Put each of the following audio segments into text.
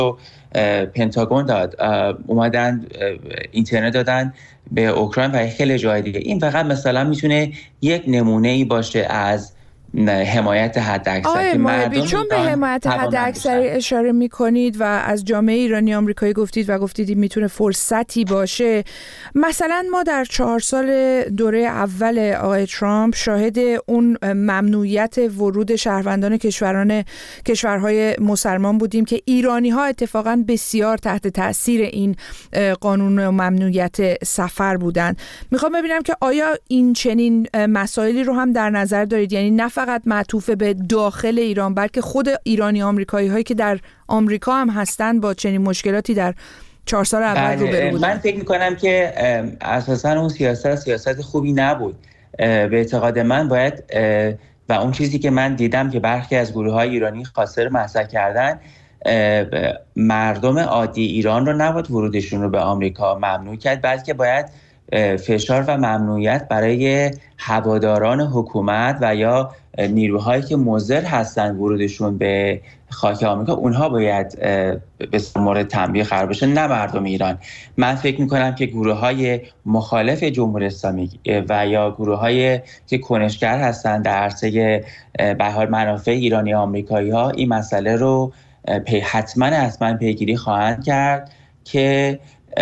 پنتاگون داد، اومدن اینترنت دادن به اوکراین و خیلی جای دیگه. این فقط مثلا میتونه یک نمونه‌ای باشه از حمایت حداکثر که مردم چون به حمایت حداکثری اشاره میکنید و از جامعه ایرانی آمریکایی گفتید و گفتید این میتونه فرصتی باشه، مثلا ما در 4 سال دوره اول آقای ترامپ شاهد اون ممنوعیت ورود شهروندان کشورهای مسلمان بودیم که ایرانی ها اتفاقا بسیار تحت تاثیر این قانون و ممنوعیت سفر بودند. میخوام ببینم که آیا این چنین مسائلی رو هم در نظر دارید، یعنی نه فقط معطوف به داخل ایران بلکه خود ایرانی آمریکایی هایی که در آمریکا هم هستن با چنین مشکلاتی در 4 سال اول روبرو بودن؟ من فکر میکنم که اساسا اون سیاست خوبی نبود. به اعتقاد من باید و اون چیزی که من دیدم که برخی از گروه‌های ایرانی خاصه رو مطرح کردن، مردم عادی ایران رو نباید ورودشون رو به آمریکا ممنوع کرد، بلکه باید فشار و ممنوعیت برای هواداران حکومت و یا نیروهایی که مضر هستن ورودشون به خاک آمریکا، اونها باید به مورد تنبیه قرار بشه، نه مردم ایران. من فکر میکنم که گروه‌های مخالف جمهوری اسلامی و یا گروه‌های که کنشگر هستن در عرصه به هر منافع ایرانی آمریکایی‌ها این مسئله رو حتما پیگیری خواهند کرد که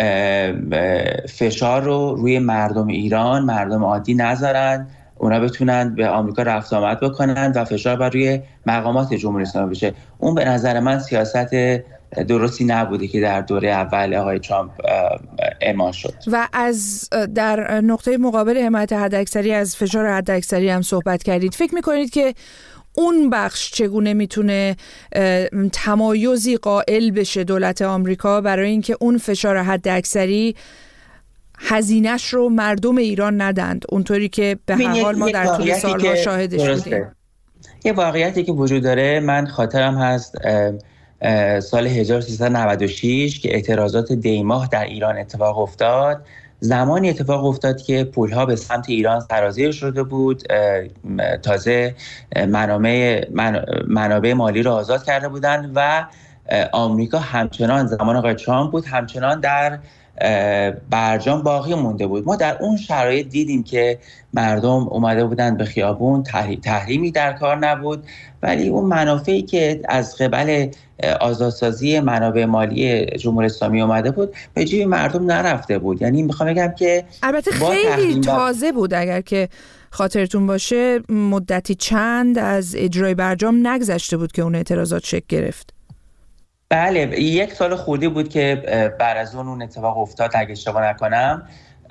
فشار رو روی مردم ایران، مردم عادی نذارن، اونا بتونن به آمریکا رفت آمد بکنن و فشار بر روی مقامات جمهوری اسلامی بشه. اون به نظر من سیاست درستی نبوده که در دوره اول آقای ترامپ اعمال شد. و از در نقطه مقابل حمایت حداکثری از فشار حداکثری هم صحبت کردید. فکر می‌کنید که اون بخش چگونه میتونه تمایزی قائل بشه دولت آمریکا برای اینکه اون فشار حداکثری هزینه‌اش رو مردم ایران ندند، اونطوری که به هر حال ما در طول سالها شاهدش بودیم؟ یه واقعیتی که وجود داره، من خاطرم هست سال 1396 که اعتراضات دیماه در ایران اتفاق افتاد، زمانی اتفاق افتاد که پل‌ها به سمت ایران سرازیر شده بود، تازه منابع مالی رو آزاد کرده بودند و آمریکا همچنان زمان آقای ترامپ بود، همچنان در برجام باقی مونده بود. ما در اون شرایط دیدیم که مردم اومده بودند به خیابون، تحریمی در کار نبود، ولی اون منافعی که از قبل آزادسازی منابع مالی جمهوری اسلامی اومده بود به جیب مردم نرفته بود. یعنی میخوام بگم که البته خیلی تازه بود، اگر که خاطرتون باشه مدتی چند از اجرای برجام نگذشته بود که اون اعتراضات شکل گرفت. بله، 1 سال خوردی بود که بعد از اون اتفاق افتاد، اگه اشتباه نکنم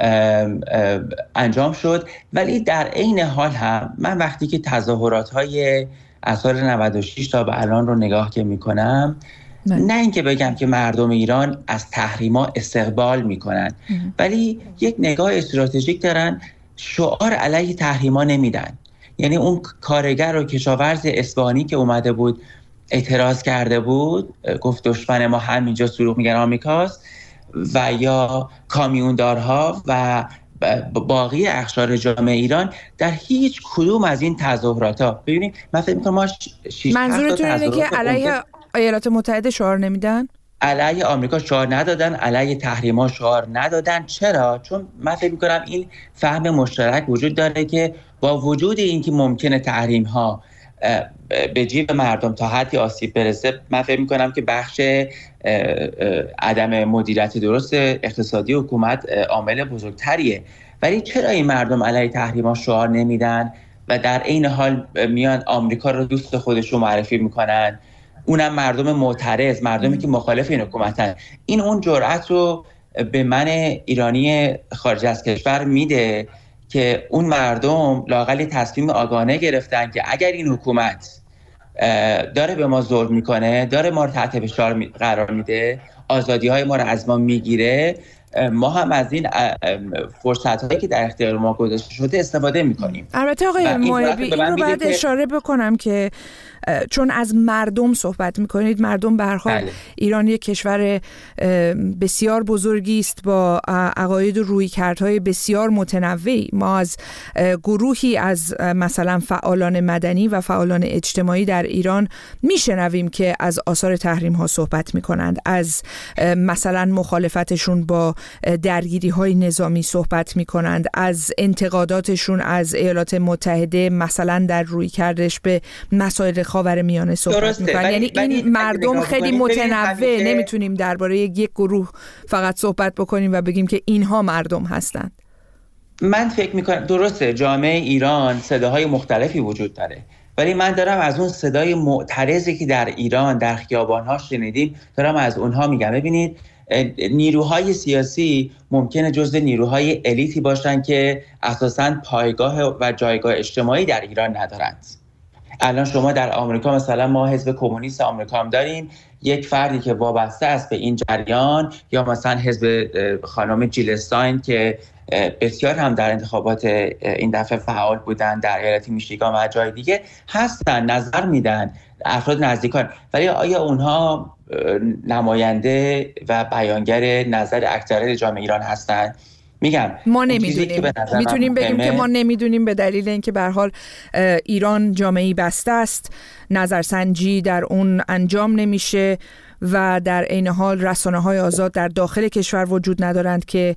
انجام شد. ولی در عین حال هم من وقتی که تظاهرات‌های از سال 96 تا به الان رو نگاه که میکنم، نه اینکه بگم که مردم ایران از تحریما استقبال میکنن، ولی یک نگاه استراتژیک دارن، شعار علیه تحریما نمیدن. یعنی اون کارگر و کشاورز اصفهانی که اومده بود اعتراض کرده بود، گفت دشمن ما همینجا سوروغ میگن آمریکاست، و یا کامیوندارها و باقی اقشار جامعه ایران، در هیچ کدوم از این تظاهرات‌ها ببینید من فکر می‌کنم ما 6 منظورتون اینه که علیه ایالات متحده شعار نمیدن؟ علیه آمریکا شعار ندادن، علیه تحریم‌ها شعار ندادن. چرا؟ چون من فکر می‌کنم این فهم مشترک وجود داره که با وجود اینکه ممکنه تحریم‌ها به جیب مردم تا حدی آسیب برسه، من فکر می‌کنم که بخش عدم مدیریت درست اقتصادی حکومت عامل بزرگتریه. ولی چرا این مردم علیه تحریم‌ها شعار نمیدن و در عین حال میان آمریکا رو دوست خودشون معرفی میکنن، اونم مردم معترض، مردمی که مخالف این حکومتن؟ این اون جرأت رو به من ایرانی خارج از کشور میده که اون مردم لااقل تصمیم آگاهانه گرفتن که اگر این حکومت داره به ما ظلم میکنه، داره ما رو تحت فشار قرار میده، آزادی‌های ما رو از ما میگیره، ما هم از این فرصت‌هایی که در اختیار ما گذاشته شده استفاده می‌کنیم. البته آقای محبی این رو باید اشاره بکنم که چون از مردم صحبت میکنید، مردم به هر حال ایران یک کشور بسیار بزرگی است با عقاید و رویکردهای بسیار متنوعی. ما از گروهی از مثلا فعالان مدنی و فعالان اجتماعی در ایران میشنویم که از آثار تحریم ها صحبت میکنند، از مثلا مخالفتشون با درگیری های نظامی صحبت میکنند، از انتقاداتشون از ایالات متحده مثلا در رویکردش به مسائل خاورمیانه صحبت میکنند. یعنی این مردم خیلی متنوع، نمیتونیم درباره یک گروه فقط صحبت بکنیم و بگیم که اینها مردم هستند. من فکر میکنم درسته جامعه ایران صداهای مختلفی وجود داره، ولی من دارم از اون صدای معترضی که در ایران در خیابان‌ها شنیدیم دارم از اونها میگم. ببینید نیروهای سیاسی ممکنه جزو نیروهای الیتی باشن که اساساً پایگاه و جایگاه اجتماعی در ایران ندارند. الان شما در آمریکا مثلا ما حزب کمونیست آمریکا هم داریم، یک فردی که وابسته است به این جریان، یا مثلا حزب خانم جیل استاین که بسیار هم در انتخابات این دفعه فعال بودن در ایالت میشیگان و جای دیگه هستن، نظر میدن، افراد نزدیکان، ولی آیا اونها نماینده و بیانگر نظر اکثریت جامعه ایران هستن؟ میگم ما نمیدونیم. میتونیم بگیم که ما نمیدونیم به دلیل اینکه به هر حال ایران جامعه‌ای بسته است، نظرسنجی در اون انجام نمیشه و در عین حال رسانه‌های آزاد در داخل کشور وجود ندارند که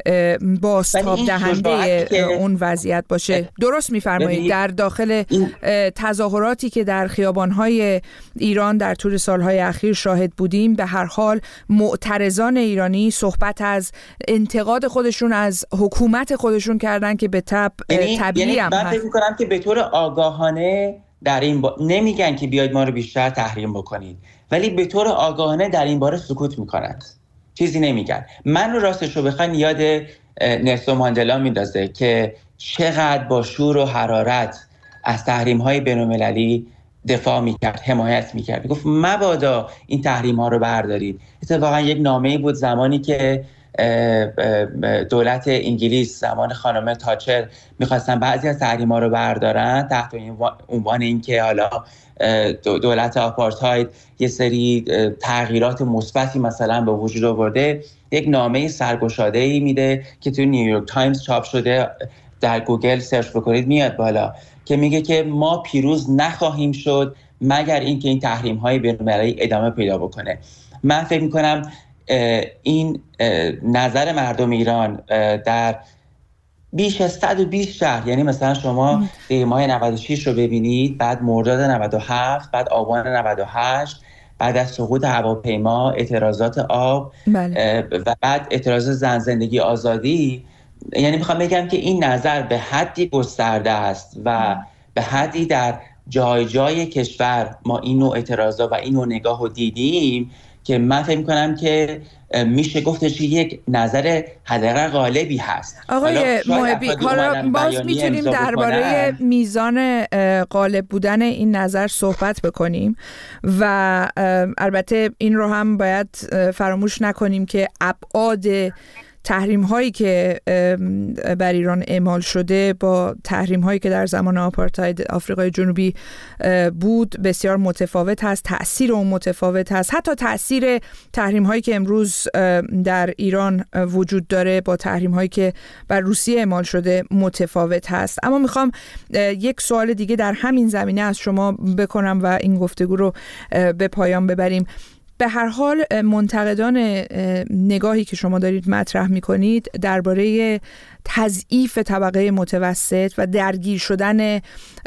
بازتاب دهنده اون وضعیت باشه. درست می‌فرمایید. در داخل تظاهراتی که در خیابان‌های ایران در طول سال‌های اخیر شاهد بودیم، به هر حال معترضان ایرانی صحبت از انتقاد خودشون از حکومت خودشون کردن که به طبیعی هم من فکر می‌کنم که به طور آگاهانه در این نمیگن که بیاید ما رو بیشتر تحریم بکنید، ولی به طور آگاهانه در این باره سکوت میکنند، چیزی نمیگن. من رو راستش رو بخواین یاد نلسون ماندلا میندازه که چقدر با شور و حرارت از تحریم‌های بین‌المللی دفاع میکرد، حمایت میکرد، میگفت مبادا این تحریم‌ها رو بردارید. اتفاقا یک نامه‌ای بود زمانی که دولت انگلیس زمان خانم تاچر میخواستن بعضی از تحریم‌ها رو بردارن تحت عنوان اینکه حالا دولت آپارتاید یه سری تغییرات مثبتی مثلا به وجود آورده، یک نامه سرگشاده‌ای میده که تو نیویورک تایمز چاپ شده، در گوگل سرچ بکنید میاد بالا، که میگه که ما پیروز نخواهیم شد مگر اینکه این تحریم‌های بین‌المللی ادامه پیدا بکنه. من فکر می‌کنم این نظر مردم ایران در بیش از 120 شهر، یعنی مثلا شما ماه 96 رو ببینید، بعد مرداد 97، بعد آبان 98، بعد از سقوط هواپیما، اعتراضات آب، بله. و بعد اعتراض زن زندگی آزادی، یعنی میخوام بگم که این نظر به حدی گسترده است و به حدی در جای جای کشور ما این نوع اعتراضات و این نوع نگاه رو دیدیم که من فکر می‌کنم که میشه گفتش یک نظر حداقل غالبی هست. آقای محبی، حالا باز میتونیم درباره میزان غالب بودن این نظر صحبت بکنیم و البته این رو هم باید فراموش نکنیم که ابعاد تحریم هایی که بر ایران اعمال شده با تحریم هایی که در زمان آپارتاید آفریقای جنوبی بود بسیار متفاوت هست، تأثیر اون متفاوت هست، حتی تأثیر تحریم هایی که امروز در ایران وجود داره با تحریم هایی که بر روسیه اعمال شده متفاوت هست. اما میخوام یک سوال دیگه در همین زمینه از شما بکنم و این گفتگو رو به پایان ببریم. به هر حال منتقدان نگاهی که شما دارید مطرح می‌کنید درباره تضعیف طبقه متوسط و درگیر شدن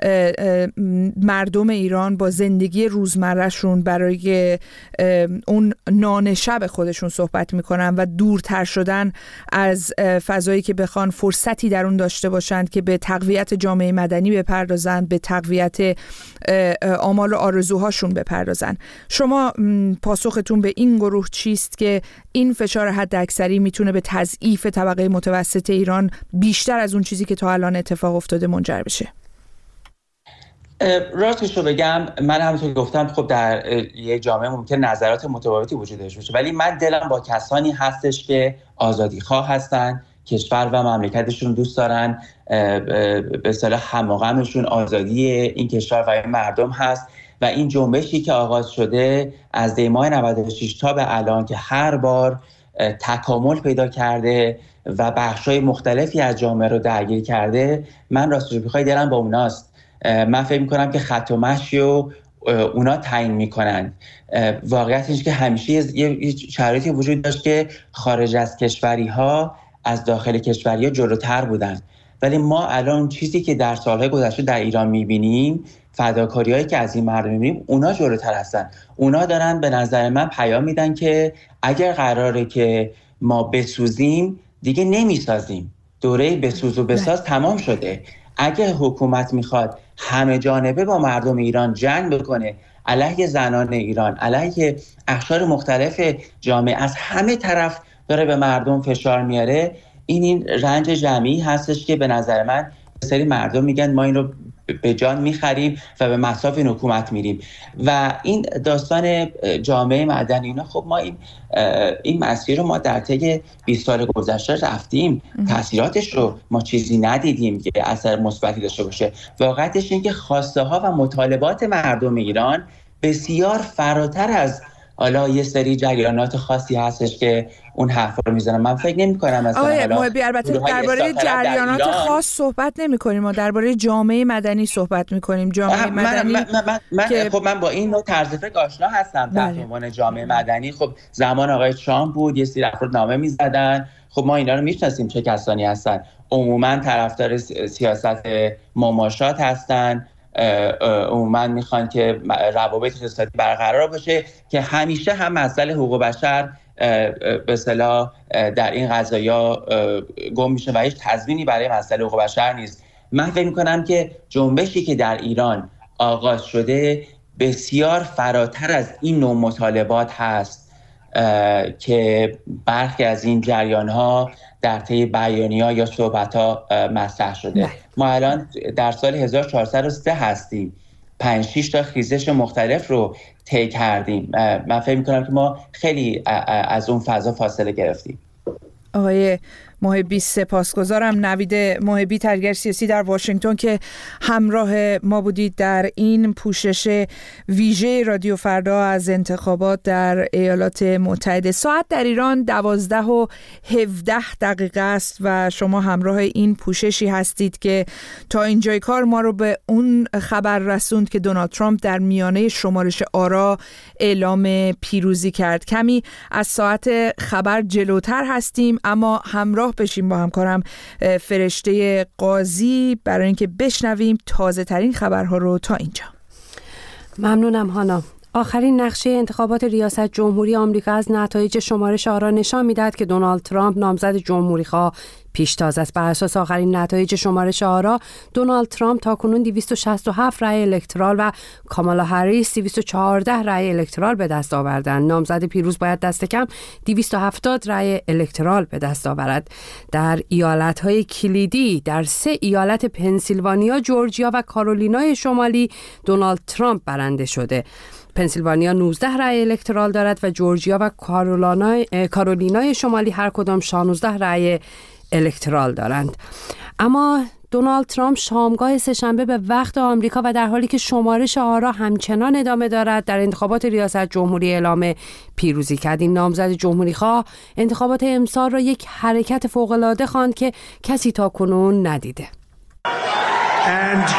مردم ایران با زندگی روزمرهشون برای اون نان شب خودشون صحبت میکنن و دورتر شدن از فضایی که بخوان فرصتی در اون داشته باشند که به تقویت جامعه مدنی بپردازند، به تقویت آمال و آرزوهاشون بپردازند. شما پاسختون به این گروه چیست که این فشار حداکثری میتونه به تضعیف طبقه متوسط ایران بیشتر از اون چیزی که تا الان اتفاق افتاده منجر بشه؟ راستش رو بگم، من همونطور گفتم خب در یک جامعه ممکن نظرات متفاوتی وجود داشته باشه، ولی من دلم با کسانی هستش که آزادی خواه هستن، کشور و مملکتشون دوست دارن به اصطلاح هم و غمشون آزادی این کشور و این مردم هست و این جنبشی که آغاز شده از دی ماه 96 تا به الان که هر بار تکامل پیدا کرده و بخشای مختلفی از جامعه رو درگیر کرده، من راستش بخوای دلم با اوناست. من فکر می‌کنم که خط و مشی و اونا تعیین میکنن. واقعیت اینه که همیشه یه شرایطی وجود داشت که خارج از کشوری ها از داخل کشوری ها جلوتر بودن، ولی ما الان چیزی که در سالهای گذشته در ایران میبینیم، فداکاری هایی که از این مردم میبینیم، اونا جلوتر هستن. اونا دارن به نظر من پیام میدن که اگر قراره که ما بسوزیم دیگه نمیسازیم، دوره بسوز و بساز تمام شده. اگه حکومت میخواد همه جانبه با مردم ایران جنگ بکنه، علیه زنان ایران، علیه اقشار مختلف جامعه، از همه طرف داره به مردم فشار میاره، این رنج جمعی هستش که به نظر من سری مردم میگن ما این رو به جان میخریم و به مصاف این حکومت میریم. و این داستان جامعه مدنی اینا، خب ما این مسیر رو ما در طی 20 سال گذشته رفتیم، تاثیراتش رو ما چیزی ندیدیم که اثر مثبتی داشته باشه. واقعیتش این که خواسته ها و مطالبات مردم ایران بسیار فراتر از حالا یه سری جریانات خاصی هستش که اون حرفا رو میزنن. من فکر نمی‌کنم مثلا آقای محبی البته درباره جریانات خاص صحبت نمی‌کنیم، ما درباره جامعه مدنی صحبت می‌کنیم. جامعه مدنی خب من با این نوع طرز فکر آشنا هستم تحت عنوان جامعه مدنی. خب زمان آقای ترامپ بود، یه سری افراد نامه می‌زدن، خب ما اینا رو می‌شناسیم چه کسانی هستن. عموما طرفدار سیاست مماشات هستن، عموما میخوان که روابط اقتصادی برقرار باشه که همیشه هم مسئله حقوق بشر به اصطلاح در این قضایا گم میشه و هیچ تضمینی برای مسئله حقوق بشر نیست. من فکر میکنم که جنبشی که در ایران آغاز شده بسیار فراتر از این نوع مطالبات هست که برخی از این جریان‌ها در طی بیانیه‌ها یا صحبت‌ها مطرح شده. ما الان در سال 1403 هستیم، 5-6 تا خیزش مختلف رو طی کردیم. من فکر می‌کنم که ما خیلی از اون فضا فاصله گرفتیم. آقای محبی سپاسگزارم. نوید محبی، تحلیلگر سیاسی در واشنگتن، که همراه ما بودید در این پوشش ویژه رادیو فردا از انتخابات در ایالات متحده. ساعت در ایران 12:17 است و شما همراه این پوششی هستید که تا اینجای کار ما رو به اون خبر رسوند که دونالد ترامپ در میانه شمارش آرا اعلام پیروزی کرد. کمی از ساعت خبر جلوتر هستیم، اما همراه بشیم با همکارم فرشته قاضی برای اینکه بشنویم تازه ترین خبرها رو تا اینجا. ممنونم هانا. آخرین نقشه انتخابات ریاست جمهوری آمریکا از نتایج شمارش آرا نشان می‌دهد که دونالد ترامپ نامزد جمهوری‌خواه پیشتاز است. بر اساس آخرین نتایج شمارش آرا، دونالد ترامپ تاکنون 267 رأی الکترال و کامالا هریس 214 رأی الکترال به دست آوردند. نامزد پیروز باید دست کم 270 رأی الکترال به دست آورد. در ایالت‌های کلیدی در 3 ایالت پنسیلوانیا، جورجیا و کارولینای شمالی دونالد ترامپ برنده شده. پنسیلوانیا 19 رأی الکترال دارد و جورجیا و کارولینای شمالی هر کدام 16 رأی الکترال دارند. اما دونالد ترامپ شامگاه سه‌شنبه به وقت آمریکا و در حالی که شمارش آرا همچنان ادامه دارد در انتخابات ریاست جمهوری اعلام پیروزی کرد. این نامزد جمهوری‌خواه انتخابات امسال را یک حرکت فوق‌العاده خواند که کسی تاکنون ندیده. And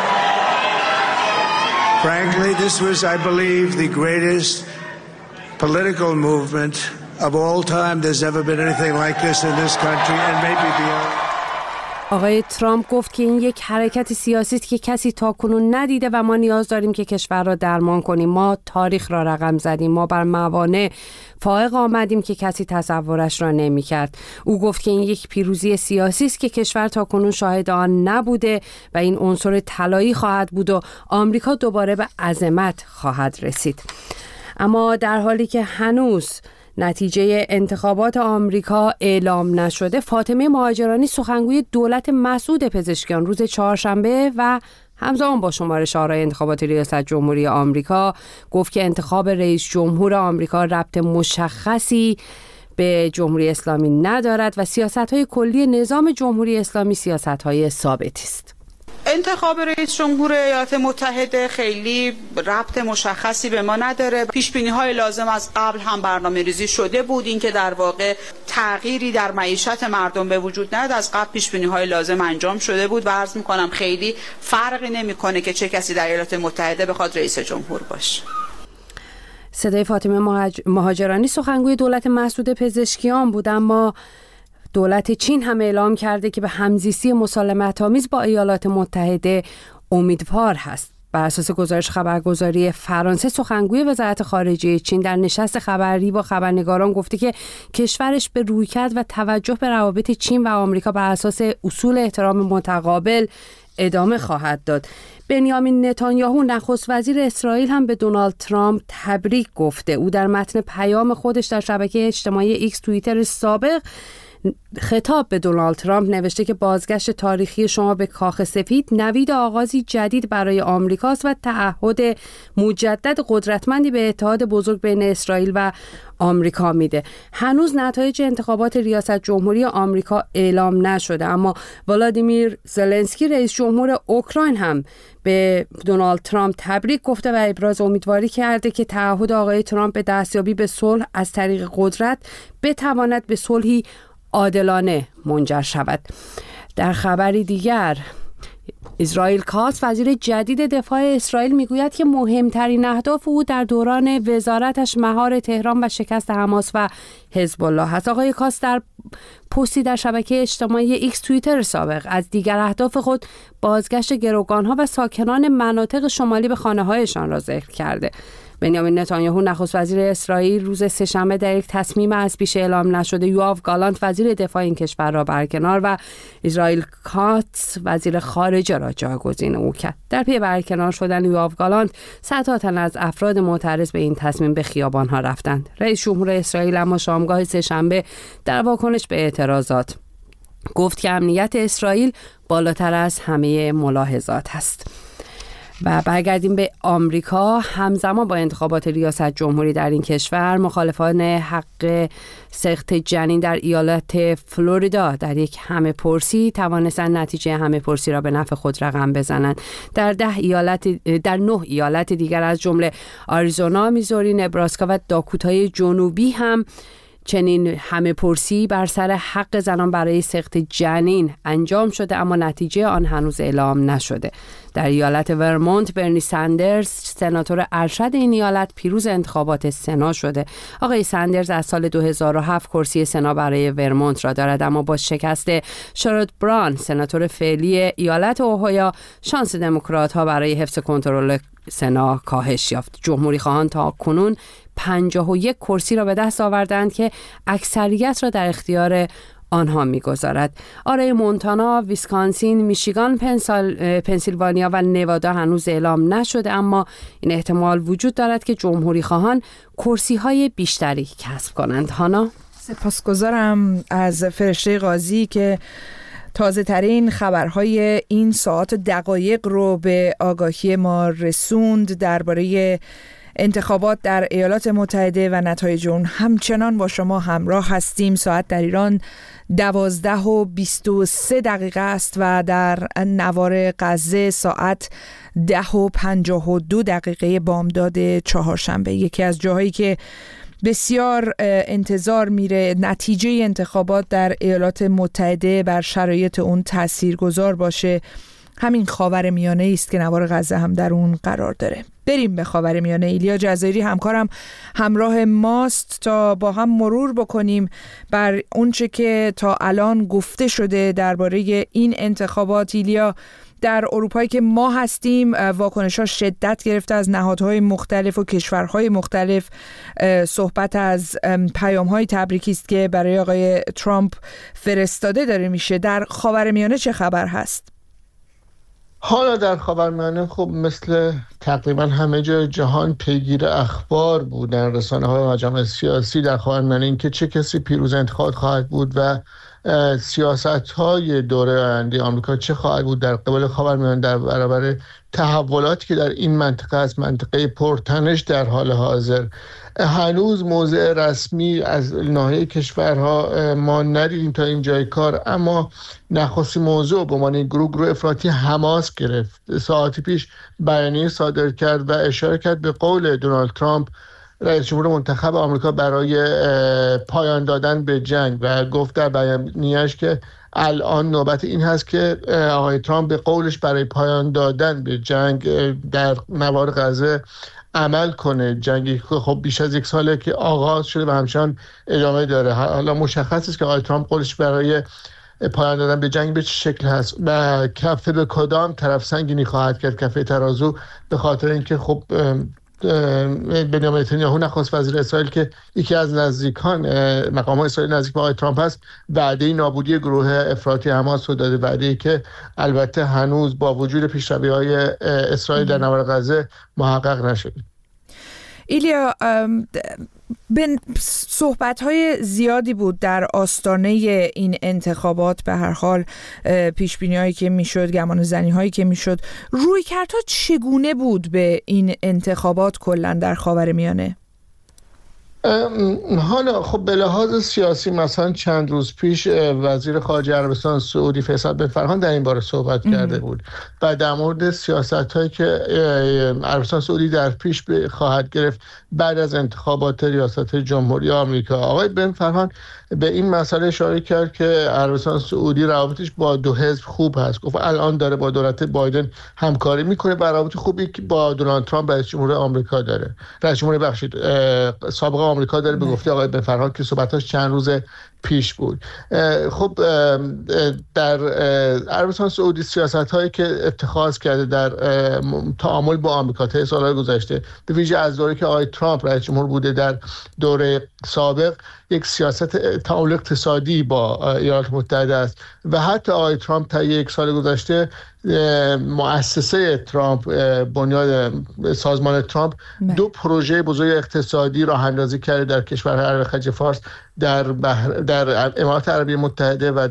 frankly, this was, I believe, the greatest political movement of all time. There's never been anything like this in this country and maybe beyond. آقای ترامپ گفت که این یک حرکت سیاسی است که کسی تاکنون ندیده و ما نیاز داریم که کشور را درمان کنیم. ما تاریخ را رقم زدیم، ما بر موانع فائق آمدیم که کسی تصورش را نمی‌کرد. او گفت که این یک پیروزی سیاسی است که کشور تاکنون شاهد آن نبوده و این عنصر طلایی خواهد بود و آمریکا دوباره به عظمت خواهد رسید. اما در حالی که هنوز نتیجه انتخابات آمریکا اعلام نشده، فاطمه مهاجرانی، سخنگوی دولت مسعود پزشکیان، روز چهارشنبه و همزمان با شمارش آرای انتخابات ریاست جمهوری آمریکا گفت که انتخاب رئیس جمهور آمریکا ربط مشخصی به جمهوری اسلامی ندارد و سیاست‌های کلی نظام جمهوری اسلامی سیاست‌های ثابتی است. انتخاب رئیس جمهور ایالات متحده خیلی ربط مشخصی به ما نداره. پیش‌بینی‌های لازم از قبل هم برنامه‌ریزی شده بود، این که در واقع تغییری در معیشت مردم به وجود نیاد از قبل پیش‌بینی‌های لازم انجام شده بود و عرض می‌کنم خیلی فرقی نمی‌کنه که چه کسی در ایالات متحده بخواد رئیس جمهور باشه. صدای فاطمه مهاجرانی سخنگوی دولت مسعود پزشکیان بود، اما دولت چین هم اعلام کرده که به همزیستی مسالمت‌آمیز با ایالات متحده امیدوار هست. بر اساس گزارش خبرگزاری فرانسه، سخنگوی وزارت خارجه چین در نشست خبری با خبرنگاران گفته که کشورش به رویکرد و توجه به روابط چین و آمریکا بر اساس اصول احترام متقابل ادامه خواهد داد. بنیامین نتانیاهو نخست وزیر اسرائیل هم به دونالد ترامپ تبریک گفته. او در متن پیام خودش در شبکه اجتماعی ایکس توییتر سابق خطاب به دونالد ترامپ نوشته که بازگشت تاریخی شما به کاخ سفید نوید آغازی جدید برای آمریکاست و تعهد مجدد قدرتمندی به اتحاد بزرگ بین اسرائیل و آمریکا میده. هنوز نتایج انتخابات ریاست جمهوری آمریکا اعلام نشده، اما ولادیمیر زلنسکی رئیس جمهور اوکراین هم به دونالد ترامپ تبریک گفته و ابراز امیدواری کرده که تعهد آقای ترامپ به دستیابی به صلح از طریق قدرت بتواند به صلحی عادلانه منجر شود. در خبری دیگر، اسرائیل کاتس وزیر جدید دفاع اسرائیل میگوید که مهمترین اهداف او در دوران وزارتش مهار تهران و شکست حماس و حزب الله است. آقای کاتس در پستی در شبکه اجتماعی ایکس توییتر سابق از دیگر اهداف خود بازگشت گروگانها و ساکنان مناطق شمالی به خانه‌هایشان را ذکر کرده. بنیامین نتانیاهو نخست وزیر اسرائیل روز سه‌شنبه در یک تصمیم از پیش اعلام نشده یوآف گالانت وزیر دفاع این کشور را برکنار و اسرائیل کاتس وزیر خارجه را جایگزین او کرد. در پی برکنار شدن یوآف گالانت، صدها تن از افراد معترض به این تصمیم به خیابان‌ها رفتند. رئیس جمهور اسرائیل اما شامگاه سه‌شنبه در واکنش به اعتراضات گفت که امنیت اسرائیل بالاتر از همه ملاحظات است. و برگردیم به آمریکا. همزمان با انتخابات ریاست جمهوری در این کشور، مخالفان حق سقط جنین در ایالت فلوریدا در یک همه‌پرسی توانستند نتیجه همه‌پرسی را به نفع خود رقم بزنند. در 9 ایالت دیگر از جمله آریزونا، میزوری، نبراسکا و داکوتای جنوبی هم چنین همه‌پرسی بر سر حق زنان برای سقط جنین انجام شده، اما نتیجه آن هنوز اعلام نشده. در ایالت ورمونت، برنی سندرز سناتور ارشد این ایالت پیروز انتخابات سنا شده. آقای سندرز از سال 2007 کرسی سنا برای ورمونت را دارد، اما با شکست شارلوت براون سناتور فعلی ایالت اوهایو، شانس دموکرات‌ها برای حفظ کنترل سنا کاهش یافت. جمهوری خواهان تا کنون 51 کرسی را به دست آوردند که اکثریت را در اختیار آنها می‌گذارد. آرای مونتانا، ویسکانسین، میشیگان، پنسیلوانیا و نوادا هنوز اعلام نشده، اما این احتمال وجود دارد که جمهوری خواهان کرسی‌های بیشتری کسب کنند. هانا، سپاسگزارم از فرشته قاضی که تازه ترین خبرهای این ساعت دقایق رو به آگاهی ما رسوند درباره انتخابات در ایالات متحده و نتایج اون. همچنان با شما همراه هستیم. ساعت در ایران 12:23 است و در نوار غزه ساعت 10:52 بامداد چهارشنبه. یکی از جاهایی که بسیار انتظار میره نتیجه انتخابات در ایالات متحده بر شرایط اون تاثیرگذار باشه، همین خاورمیانه است که نوار غزه هم در اون قرار داره. بریم به خاورمیانه. ایلیا جزایری همکارم همراه ماست تا با هم مرور بکنیم بر اونچه که تا الان گفته شده درباره این انتخابات. ایلیا، در اروپایی که ما هستیم واکنش‌ها شدت گرفته از نهادهای مختلف و کشورهای مختلف. صحبت از پیام‌های تبریکی است که برای آقای ترامپ فرستاده داره میشه. در خاورمیانه چه خبر هست؟ حالا در خاورمیانه خب مثل تقریبا همه جای جهان پیگیر اخبار بودن رسانه‌های و مجامع سیاسی در خاورمیانه، این که چه کسی پیروز انتخابات خواهد بود و سیاست‌های دوره آینده آمریکا چه خواهد بود در قبال خاورمیانه در برابر تحولاتی که در این منطقه است، منطقه پرتنش در حال حاضر. هنوز موضع رسمی از ناحیه کشورها ما ندیدیم تا اینجای کار، اما نخستین موضوع به عنوان گروه افراطی حماس گرفت. ساعتی پیش بیانیه صادر کرد و اشاره کرد به قول دونالد ترامپ رئیس جمهور منتخب آمریکا برای پایان دادن به جنگ و گفت در بیانیه‌اش که الان نوبت این هست که آقای ترامپ به قولش برای پایان دادن به جنگ در نوار غزه عمل کنه. جنگی خب بیش از 1 ساله که آغاز شده و همچنان ادامه داره. حالا مشخص است که آقای ترامپ قولش برای پایان دادن به جنگ به چه شکل هست و کفه به کدام طرف سنگینی خواهد کرد، کفه ترازو، به خاطر اینکه خب بنیامین نتانیاهو نخست وزیر اسرائیل که یکی از نزدیکان مقام‌های اسرائیل نزدیک به آقای ترامپ هست، وعده نابودی گروه افراطی حماس رو داده، وعده‌ای که البته هنوز با وجود پیشروی‌های اسرائیل در نوار غزه محقق نشده. ایلیا، صحبت‌های زیادی بود در آستانه این انتخابات، به هر حال پیش‌بینی‌هایی که می‌شد، گمانه‌زنی‌هایی که می‌شد. رویکردها چگونه بود به این انتخابات کلاً در خاورمیانه؟ حالا خب به لحاظ سیاسی مثلا چند روز پیش وزیر خارجه عربستان سعودی فیصل بن فرحان در این باره صحبت کرده بود و در مورد سیاست‌هایی که عربستان سعودی در پیش خواهد گرفت بعد از انتخابات ریاست جمهوری آمریکا. آقای بن فرحان به این مسئله اشاره کرد که عربستان سعودی روابطش با دو حزب خوب هست. گفت الان داره با دولت بایدن همکاری میکنه و روابط خوبی که با دونالد ترامپ رئیس جمهور آمریکا داره. رئیس جمهور سابق آمریکا داره، به گفته آقای بن فرحان که صحبتاش چند روز پیش بود. خب در عربستان سعودی سیاست‌هایی که اتخاذ کرده در تعامل با آمریکا طی سال‌های گذشته، به ویژه از دوره که آقای ترامپ رئیس جمهور بوده در دوره سابق، یک سیاست تعامل اقتصادی با ایالات متحده است و حتی آقای ترامپ طی 1 سال گذشته مؤسسه ترامپ، بنیاد سازمان ترامپ، 2 پروژه بزرگ اقتصادی راه اندازی کرده در کشورهای عرب خلیج فارس، در امارات عربی متحده و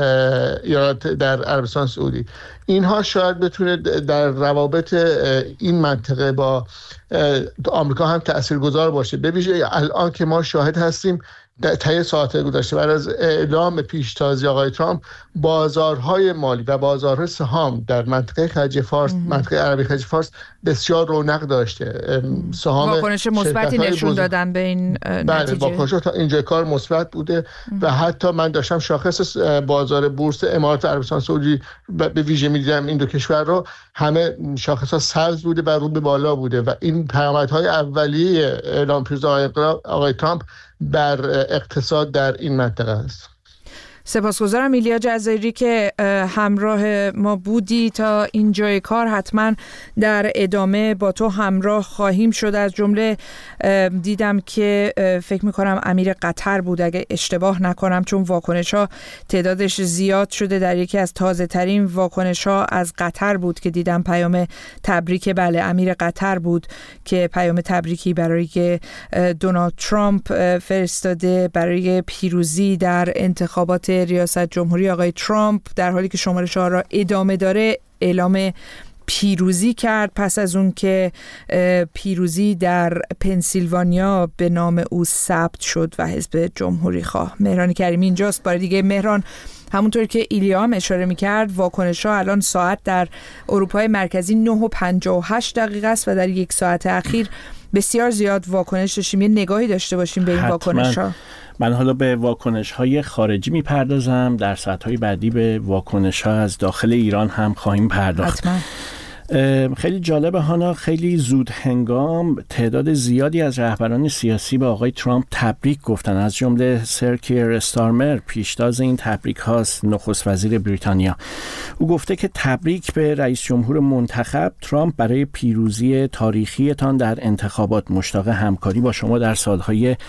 در عربستان سعودی. اینها شاید بتونه در روابط این منطقه با آمریکا هم تاثیرگذار باشه. ببینید الان که ما شاهد هستیم طی ساعت گذشته بعد از اعلام پیشتازی آقای ترامپ، بازارهای مالی و بازارهای سهام در منطقه خلیج فارس، منطقه عربی خلیج فارس بسیار رونق داشته. سهام واکنش مثبتی نشون دادن به این نتیجه. بله، واکنش تا اینجا کار مثبت بوده و حتی من داشتم شاخص بازار بورس امارات عربستان سعودی به ویژه می‌دیدم، این 2 کشور رو همه شاخص‌ها سبز بوده و رو به بالا بوده و این پیامدهای اولیه اعلام پیشتازی آقای ترامپ بر اقتصاد در این منطقه است. سپاسگزارم ایلیا جزایری که همراه ما بودی تا اینجای کار. حتما در ادامه با تو همراه خواهیم شد. از جمله دیدم که فکر میکنم امیر قطر بود اگه اشتباه نکنم، چون واکنش ها تعدادش زیاد شده. در یکی از تازه ترین واکنش ها از قطر بود که دیدم پیام تبریک، بله امیر قطر بود که پیام تبریکی برای دونالد ترامپ فرستاده برای پیروزی در انتخابات ریاست جمهوری آقای ترامپ، در حالی که شمارش ها را ادامه داره اعلام پیروزی کرد پس از اون که پیروزی در پنسیلوانیا به نام او ثبت شد و حزب جمهوری خواه. مهران کریمی اینجاست. بار دیگه مهران، همونطور که ایلیا هم اشاره میکرد، واکنش ها الان ساعت در اروپای مرکزی 9:58 است و در 1 ساعت اخیر بسیار زیاد واکنش داشتیم. یه نگاهی داشته باشیم به این واکنش ها. من حالا به واکنش‌های خارجی میپردازم، در ساعت‌های بعدی به واکنش‌ها از داخل ایران هم خواهیم پرداخت. حتما. خیلی جالبه هانا، خیلی زود هنگام تعداد زیادی از رهبران سیاسی به آقای ترامپ تبریک گفتن، از جمله سر کیر استارمر پیشتاز این تبریک هاست، نخست وزیر بریتانیا. او گفته که تبریک به رئیس جمهور منتخب ترامپ برای پیروزی تاریخی تان در انتخابات، مشتاق همکاری با شما در سالهای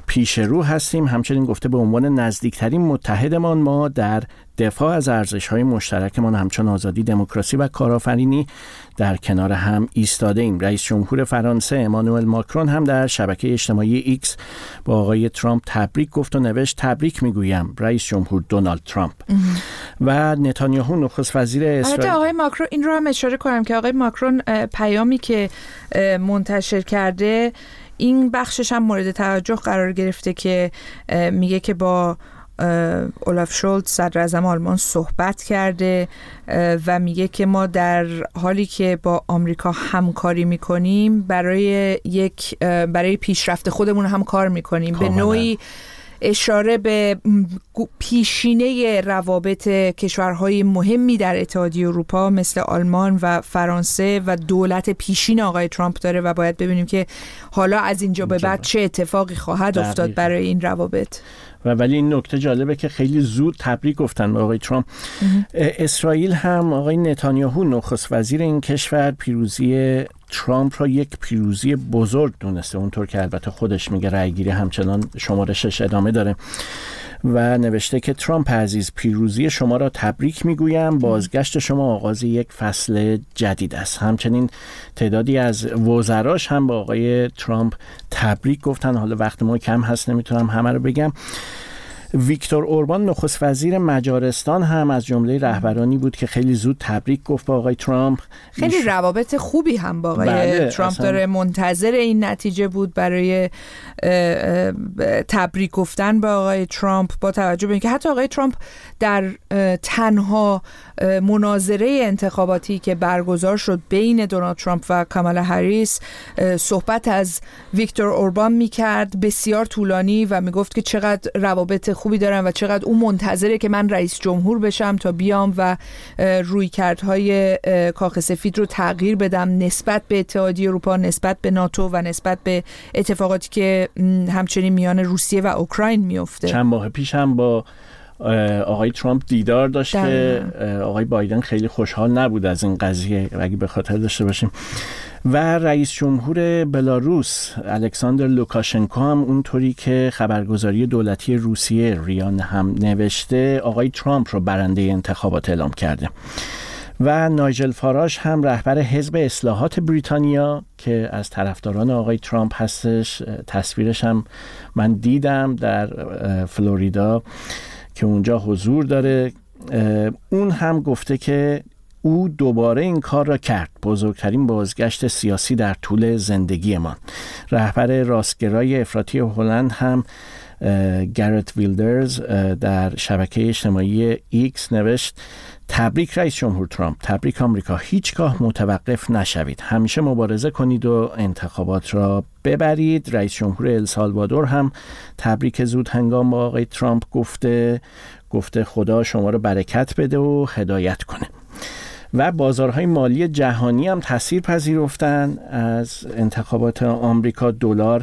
پیش رو هستیم. همچنین گفته به عنوان نزدیکترین متحدمان ما در دفاع از ارزش‌های مشترکمان همچون آزادی، دموکراسی و کارآفرینی در کنار هم ایستاده ایم. رئیس جمهور فرانسه امانوئل ماکرون هم در شبکه اجتماعی ایکس با آقای ترامپ تبریک گفت و نوشت: تبریک میگویم رئیس جمهور دونالد ترامپ. و نتانیاهو نخست وزیر اسرائیل. البته آقای ماکرون، این رو هم اشاره کنم که آقای ماکرون پیامی که منتشر کرده این بخشش هم مورد توجه قرار گرفته که میگه که با اولاف شولتز صدر اعظم آلمان صحبت کرده و میگه که ما در حالی که با آمریکا همکاری میکنیم برای پیشرفت خودمون هم کار میکنیم. به نوعی اشاره به پیشینه روابط کشورهای مهمی در اتحادیه اروپا مثل آلمان و فرانسه و دولت پیشین آقای ترامپ داره و باید ببینیم که حالا از اینجا به بعد چه اتفاقی خواهد افتاد برای این روابط. ولی این نکته جالبه که خیلی زود تبریک گفتن به آقای ترامپ. اسرائیل هم آقای نتانیاهو نخست وزیر این کشور پیروزی ترامپ را یک پیروزی بزرگ دونسته، اونطور که البته خودش میگه رأیگیری همچنان شمارشش ادامه داره و نوشته که ترامپ عزیز، پیروزی شما را تبریک میگویم، بازگشت شما آغاز یک فصل جدید است. همچنین تعدادی از وزراش هم با آقای ترامپ تبریک گفتن. حالا وقت ما کم هست نمیتونم همه رو بگم. ویکتور اوربان نخست وزیر مجارستان هم از جمله رهبرانی بود که خیلی زود تبریک گفت با آقای ترامپ. خیلی روابط خوبی هم با آقای ترامپ داره. منتظر این نتیجه بود برای تبریک گفتن با آقای ترامپ، با توجه به اینکه حتی آقای ترامپ در تنها مناظره انتخاباتی که برگزار شد بین دونالد ترامپ و کامالا هریس صحبت از ویکتور اوربان میکرد بسیار طولانی و میگفت که چقدر روابط خوبی دارن و چقدر اون منتظره که من رئیس جمهور بشم تا بیام و رویکردهای کاخ سفید رو تغییر بدم نسبت به اتحادیه اروپا، نسبت به ناتو و نسبت به اتفاقاتی که همچنین میان روسیه و اوکراین میفته. چند ماه پیش هم با آقای ترامپ دیدار داشت که آقای بایدن خیلی خوشحال نبود از این قضیه، اگه به خاطر داشته باشیم. و رئیس جمهور بلاروس الکساندر لوکاشنکو هم اونطوری که خبرگزاری دولتی روسیه ریان هم نوشته آقای ترامپ رو برنده انتخابات اعلام کرده. و نایجل فاراژ هم رهبر حزب اصلاحات بریتانیا که از طرفداران آقای ترامپ هستش، تصویرش هم من دیدم در فلوریدا که اونجا حضور داره، اون هم گفته که او دوباره این کار را کرد، بزرگترین بازگشت سیاسی در طول زندگیمان. رهبر راستگرای افراطی هلند هم گرت ویلدرز در شبکه اجتماعی ایکس نوشت: تبریک رئیس جمهور ترامپ، تبریک آمریکا، هیچگاه متوقف نشوید، همیشه مبارزه کنید و انتخابات را ببرید. رئیس جمهور السالوادور هم تبریک زود هنگام با آقای ترامپ گفته خدا شما رو برکت بده و هدایت کنه. و بازارهای مالی جهانی هم تاثیر پذیرفتن از انتخابات آمریکا. دلار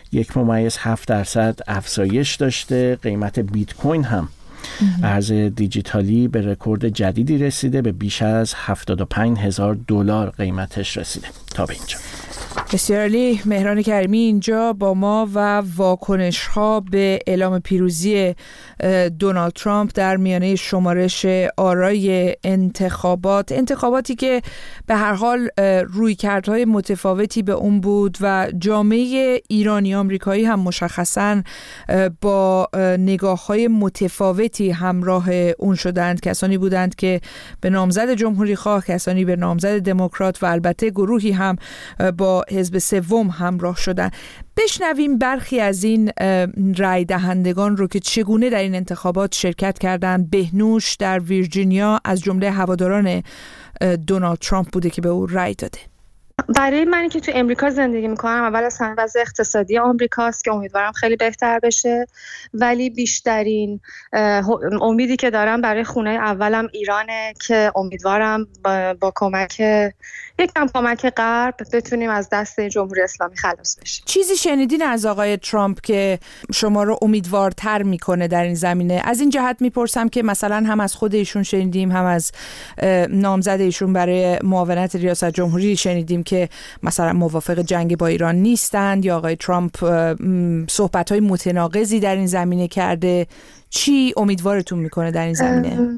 1.7% افزایش داشته. قیمت بیت کوین هم ارز دیجیتالی به رکورد جدیدی رسیده، به بیش از $75,000 قیمتش رسیده. تا به اینجا بسیار عالی. مهران کریمی اینجا با ما و واکنش ها به اعلام پیروزی دونالد ترامپ در میانه شمارش آرای انتخاباتی که به هر حال رویکردهای متفاوتی به اون بود و جامعه ایرانی آمریکایی هم مشخصاً با نگاه‌های متفاوتی همراه اون شدند. کسانی بودند که به نامزد جمهوری خواه، کسانی به نامزد دموکرات و البته گروهی هم با حزب سوم همراه شدن. بشنویم برخی از این رای دهندگان رو که چگونه در این انتخابات شرکت کردند. بهنوش در ویرجینیا از جمله هواداران دونالد ترامپ بوده که به او رای داده. برای منی که تو امریکا زندگی میکنم، اول از همه وضع اقتصادی آمریکاست که امیدوارم خیلی بهتر بشه، ولی بیشترین امیدی که دارم برای خونه اولم ایرانه که امیدوارم با یکم کمک غرب بتونیم از دست جمهوری اسلامی خلاص بشیم. چیزی شنیدین از آقای ترامپ که شما رو امیدوارتر میکنه در این زمینه؟ از این جهت میپرسم که مثلا هم از خود ایشون شنیدیم، هم از نامزد ایشون برای معاونت ریاست جمهوری شنیدیم که که مثلا موافق جنگ با ایران نیستند یا آقای ترامپ صحبت‌های متناقضی در این زمینه کرده. چی امیدوارتون میکنه در این زمینه؟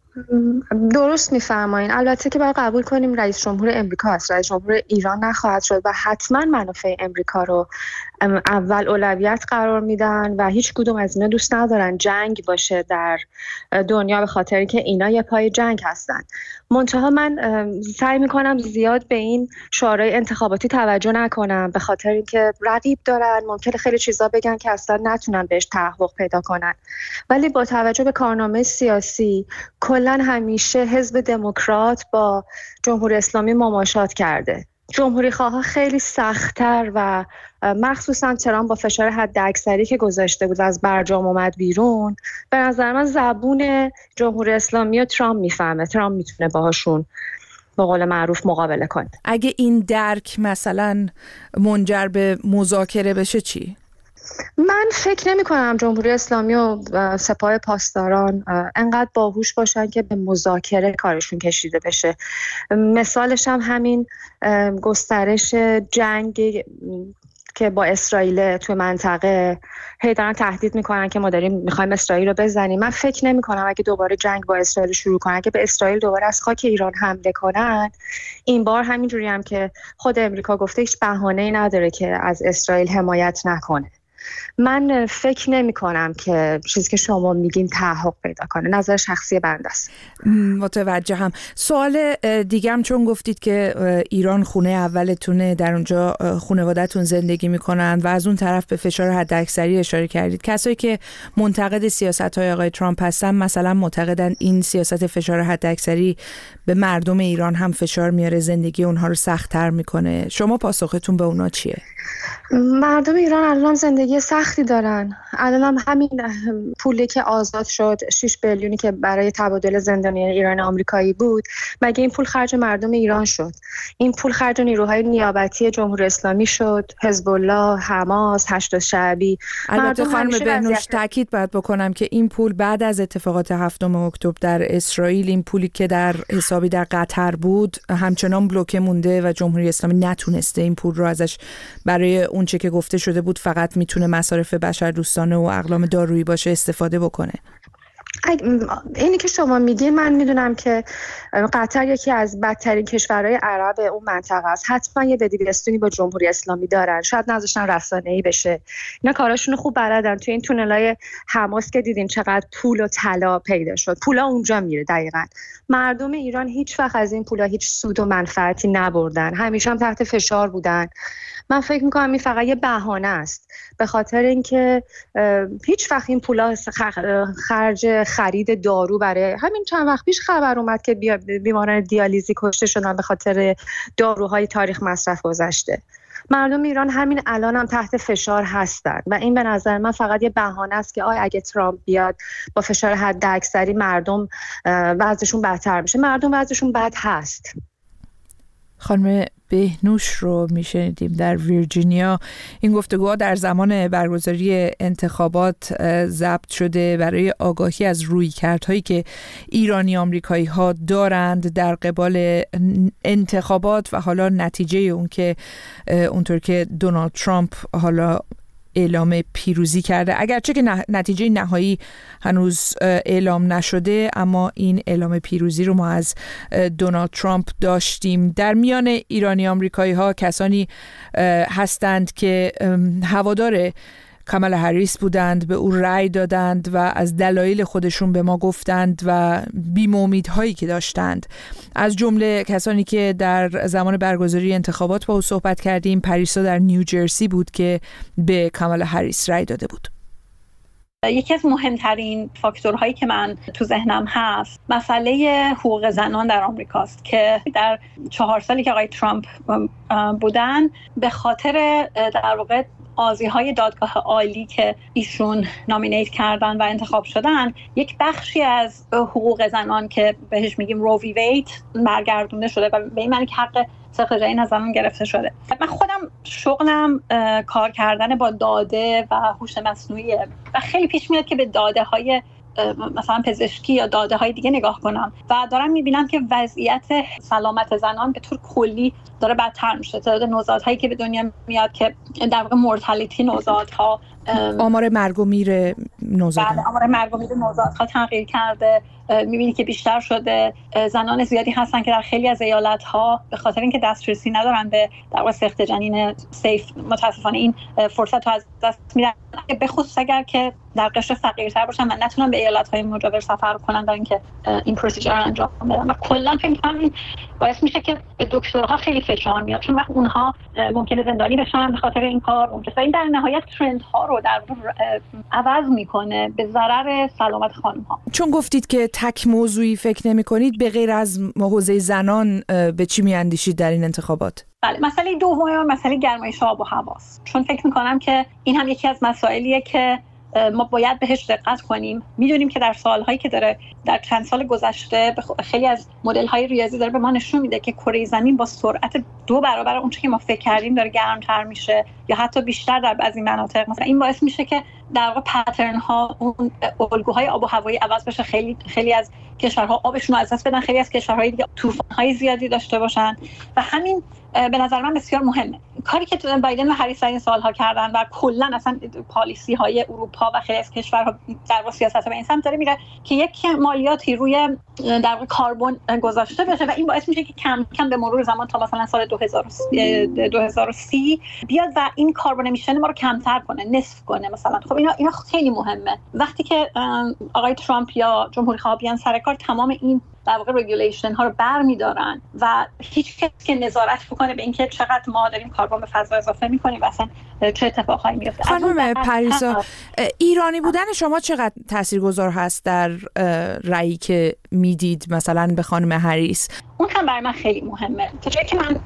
درست میفرمایین. البته که باید قبول کنیم رئیس جمهور امریکا است، رئیس جمهور ایران نخواهد شد و حتما منافع امریکا رو اول اولویت قرار میدن و هیچ کدوم از اینا دوست ندارن جنگ باشه در دنیا، به خاطر اینکه اینا یه پای جنگ هستن. منتها من سعی میکنم زیاد به این شعارهای انتخاباتی توجه نکنم، به خاطر اینکه رقیب دارن، ممکنه خیلی چیزا بگن که اصلا نتونن بهش تحقق پیدا کنن. ولی با توجه به کارنامه سیاسی کلا همیشه حزب دموکرات با جمهوری اسلامی مماشات کرده. جمهوری خواها خیلی سخت‌تر و مخصوصا ترامپ با فشار حداکثری که گذاشته بود و از برجام اومد بیرون، به نظر من زبون جمهوری اسلامی و ترامپ میفهمه. ترامپ میتونه باهاشون به قول معروف مقابله کنه. اگه این درک مثلا منجر به مذاکره بشه چی؟ من فکر نمی کنم جمهوری اسلامی و سپاه پاسداران انقدر باهوش باشن که به مذاکره کارشون کشیده بشه. مثالش هم همین گسترش جنگ که با اسرائیل توی منطقه، هی دارن تهدید میکنن که ما میخوایم اسرائیل رو بزنیم. من فکر نمی کنم اگه دوباره جنگ با اسرائیل شروع کنن، که به اسرائیل دوباره از خاک ایران حمله کنن، این بار همینجوری هم که خود امریکا گفته هیچ بهانه‌ای نداره که از اسرائیل حمایت نکنه. من فکر نمی کنم که چیزی که شما میگین تحقق پیدا کنه. نظر شخصی بنده است. متوجهم. سوال دیگه هم، چون گفتید که ایران خونه اولتونه، در اونجا خانواده‌تون زندگی میکنن و از اون طرف به فشار حداکثری اشاره کردید. کسایی که منتقد سیاست‌های آقای ترامپ هستن مثلا معتقدن این سیاست فشار حداکثری به مردم ایران هم فشار میاره، زندگی اونها رو سخت‌تر میکنه. شما پاسختون به اونا چیه؟ مردم ایران الان زندگی سختی دارن. الان همین پولی که آزاد شد، 6 بیلیونی که برای تبادل زندانیان ایران آمریکایی بود، مگه این پول خرج مردم ایران شد؟ این پول خرج نیروهای نیابتی جمهوری اسلامی شد، حزب الله، حماس، هشت شعبی. البته خانم بهنوش تاکید باید بکنم که این پول بعد از اتفاقات 7 اکتبر در اسرائیل، این پولی که در حسابی در قطر بود همچنان بلوکه مونده و جمهوری اسلامی نتونسته این پول رو ازش برای اونچه که گفته شده بود فقط میتونه مصارف بشردوستانه و اقلام دارویی باشه استفاده بکنه. اینی که شما میگین، من میدونم که قطر یکی از بدترین کشورهای عرب اون منطقه است. حتما یه بدبستونی با جمهوری اسلامی دارن، شاید نذاشتن رسانه‌ای بشه. اینا کاراشون خوب بلدن. تو این تونلای حماس که دیدین چقدر پول و طلا پیدا شد، پولا اونجا میره. دقیقاً مردم ایران هیچ وقت از این پولا هیچ سود و منفعتی نبردن، همیشه هم تحت فشار بودن. من فکر میکنم این فقط یه بهانه است، به خاطر اینکه هیچ وقت این پولا خرج خرید دارو برای همین چند وقت پیش خبر اومد که بیماران دیالیزی کشته شدن به خاطر داروهای تاریخ مصرف گذشته. مردم ایران همین الان هم تحت فشار هستن و این به نظر من فقط یه بهانه است که اگه ترامپ بیاد با فشار حداکثری مردم وضعشون بهتر میشه. مردم وضعشون بد هست. خانم بهنوش رو میشنیدیم در ویرجینیا. این گفتگوها در زمان برگزاری انتخابات ضبط شده برای آگاهی از رویکردهایی که ایرانی آمریکایی ها دارند در قبال انتخابات و حالا نتیجه اون که اونطور که دونالد ترامپ حالا اعلام پیروزی کرده، اگرچه که نتیجه نهایی هنوز اعلام نشده، اما این اعلام پیروزی رو ما از دونالد ترامپ داشتیم. در میان ایرانی آمریکایی ها کسانی هستند که هوادار کامالا هریس بودند، به او رأی دادند و از دلایل خودشون به ما گفتند و بیم امیدهایی که داشتند. از جمله کسانی که در زمان برگزاری انتخابات با او صحبت کردیم، پریسا در نیوجرسی بود که به کامالا هریس رأی داده بود. یکی از مهمترین فاکتورهایی که من تو ذهنم هست مسئله حقوق زنان در آمریکاست که در 4 سالی که آقای ترامپ بودن به خاطر در واقع قاضی‌های دادگاه عالی که ایشون نامینیت کردن و انتخاب شدن، یک بخشی از حقوق زنان که بهش میگیم رو وی وید برگردونده شده و به این معنی که حق صدق جنین از زنان گرفته شده. من خودم شغلم کار کردن با داده و هوش مصنوعیه و خیلی پیش میاد که به داده‌های مثلا پزشکی یا داده های دیگه نگاه کنم و دارم میبینم که وضعیت سلامت زنان به طور کلی داره بدتر میشه. تعداد نوزادهایی که به دنیا میاد که در واقع مورتالیتی نوزادها، آمار مرگ و میر نوزادان، آمار مرگ و میر نوزادها تغییر کرده. میبینی که بیشتر شده. زنان زیادی هستن که در خیلی از ایالت‌ها به خاطر اینکه دسترسی ندارن به در واقع سخت جنین سیف، متاسفانه این فرصت رو از دست میدن، به خصوص اگر که در قشر فقیرتر باشن و نتونن به ایالت‌های مجاور سفر کنن برای اینکه این پروسیجر رو انجام بدن. و کلا فکر می‌کنم این باعث میشه که به دکترها خیلی فشار میاد، چون وقت اونها ممکنه زندانی بشن به خاطر این کار. ممکنه این در نهایت ترندها رو در عوض میکنه به ضرر سلامت خانم‌ها. چون گفتید که تک موضوعی فکر نمی‌کنید، به غیر از حوزه زنان به چی می‌اندیشید در این انتخابات؟ بله، مسئله دوم مسئله گرمایش آب و هواست، چون فکر می‌کنم که این هم یکی از مسائلیه که ما باید بهش دقت کنیم. میدونیم که در سالهایی که داره در چند سال گذشته خیلی از مدل‌های ریاضی داره به ما نشون میده که کره زمین با سرعت 2 برابر اون چیزی که ما فکر کردیم داره گرمتر میشه یا حتی بیشتر در بعضی مناطق. مثلا این باعث میشه که در واقع پترن ها، اون الگوهای آب و هوایی عوض بشه. خیلی از کشورها آبشون رو از دست بدن، خیلی از کشورهای دیگه طوفان‌های زیادی داشته باشن و همین به نظر من بسیار مهمه. کاری که بایدن و هریس این سالها کردن و کلا اصلا پالیسی های اروپا و خیلی از کشورها در واقع سیاست به این سمت داره میره که یک مالیاتی روی در واقع کربن گذاشته بشه و این باعث میشه که کم کم به مرور زمان تا مثلا سال 2030 بیاد و این کربن امیشن ما رو کمتر کنه، نصف کنه مثلا. خب اینا خیلی مهمه. وقتی که آقای ترامپ یا جمهوری‌خواه بیان سر کار، تمام این در واقع رگولیشن ها رو برمی‌دارن و هیچ کسی که نظارت بکنه به اینکه چقدر ما داریم کربن به فضا اضافه می‌کنیم و اصلا چه اتفاقایی میفته. خانم پریسا، ایرانی بودن شما چقدر تاثیرگذار هست در رأیی که میدید مثلا به خانم هریس؟ اون هم برای من خیلی مهمه. تا جایی که من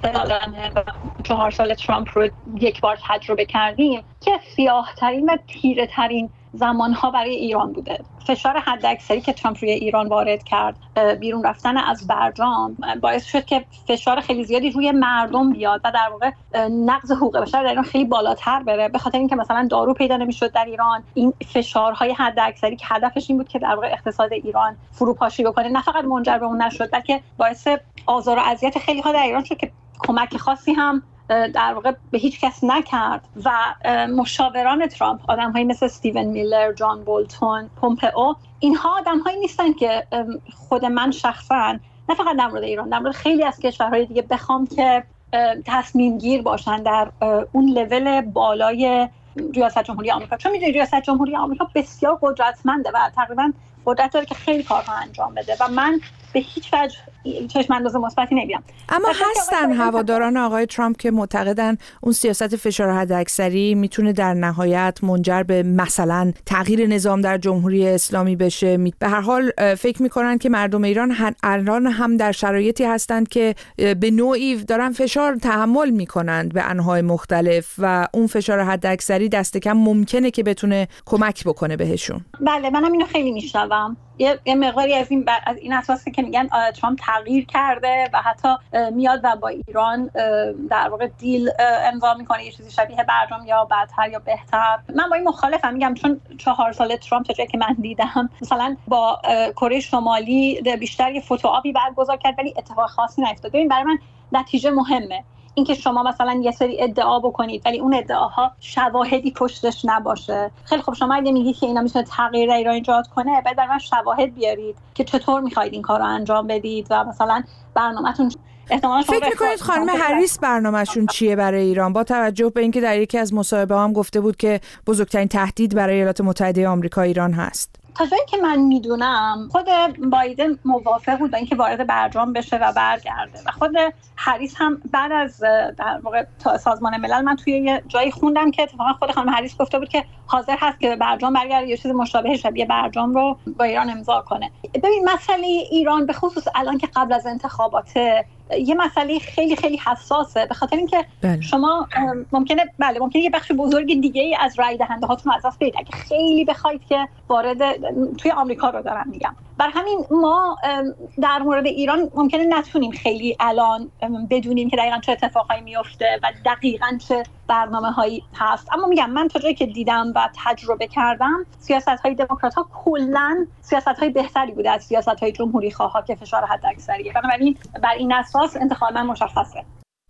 4 سال ترامپ رو یک بار تجربه کردیم که سیاه‌ترین و تیره‌ترین زمانها برای ایران بوده. فشار حداکثری که ترامپ روی ایران وارد کرد، بیرون رفتن از برجام، باعث شد که فشار خیلی زیادی روی مردم بیاد و در واقع نقض حقوق بشر در ایران خیلی بالاتر بره، به خاطر اینکه مثلا دارو پیدا نمی‌شد در ایران. این فشارهای حداکثری که هدفش این بود که در واقع اقتصاد ایران فروپاشی بکنه، نه فقط منجر به اون نشد، بلکه باعث آزار و اذیت خیلی ها در ایران شد که کمک خاصی هم در واقع به هیچ کس نکرد و مشاوران ترامپ، آدم‌هایی مثل استیون میلر، جان بولتون، پومپئو، اینها آدم‌هایی نیستن که خود من شخصا، نه فقط در مورد ایران، در مورد خیلی از کشورهای دیگه بخوام که تصمیم گیر باشن در اون لول بالای ریاست جمهوری آمریکا. چون می‌دونید ریاست جمهوری آمریکا بسیار قدرتمنده و تقریباً قدرت داره که خیلی کارها انجام بده و من به هیچ وجه چشم انداز مثبتی نمی‌بینم. اما هستن هواداران آقای ترامپ که معتقدن اون سیاست فشار حداکثری میتونه در نهایت منجر به مثلا تغییر نظام در جمهوری اسلامی بشه. به هر حال فکر میکنن که مردم ایران الان هم در شرایطی هستند که به نوعی دارن فشار تحمل میکنند به انواع مختلف و اون فشار حداکثری دست کم ممکنه که بتونه کمک بکنه بهشون. بله، منم اینو خیلی میشنوم. یه مقداری از این اساسی که میگن ترامپ تغییر کرده و حتی میاد و با ایران در واقع دیل امضا میکنه، یه چیزی شبیه برجام یا بدتر یا بهتر. من با این مخالفم، میگم چون 4 سال ترامپ تا جایی که من دیدم مثلا با کره شمالی بیشتر یه فتوآپی برگزار کرد ولی اتفاق خاصی نیفتاد. ببین برای من نتیجه مهمه. اینکه شما مثلا یه سری ادعا بکنید ولی اون ادعاها شواهدی پشتش نباشه. خیلی خب شما اگه میگید که اینا میتونه تغییر در ایران ایجاد کنه، بعد برای من شواهد بیارید که چطور میخواید این کارو انجام بدید و مثلا برنامه‌تون فکر میکنید خانم هریس برنامه‌شون چیه برای ایران، با توجه به اینکه در یکی از مصاحبه‌ها هم گفته بود که بزرگترین تهدید برای ایالات متحده آمریکا ایران هست؟ تا جایی که من میدونم خود بایدن موافق بود با اینکه وارد برجام بشه و برگرده و خود هریس هم بعد از در واقع سازمان ملل، من توی یه جایی خوندم که اتفاقا خود خانم هریس گفته بود که حاضر هست که به برجام برگرده، یه چیز مشابه شبیه برجام رو با ایران امضا کنه. ببین مسئله ایران به خصوص الان که قبل از انتخابات یه مسئله خیلی خیلی حساسه، به خاطر اینکه شما ممکنه یه بخش بزرگ دیگه از رای دهنده هاتون از دست بدید اگه خیلی بخواید که وارد توی آمریکا رو دارم میگم بر همین ما در مورد ایران ممکنه نتونیم خیلی الان بدونیم که دقیقاً چه اتفاقایی میفته و دقیقاً چه برنامه‌هایی هست. اما میگم من تا جایی که دیدم و تجربه کردم سیاست‌های دموکرات‌ها کلاً سیاست‌های بهتری بوده از سیاست‌های جمهوری‌خواها که فشار حداکثریه. بنابراین بر این اساس انتخاب من مشخصه.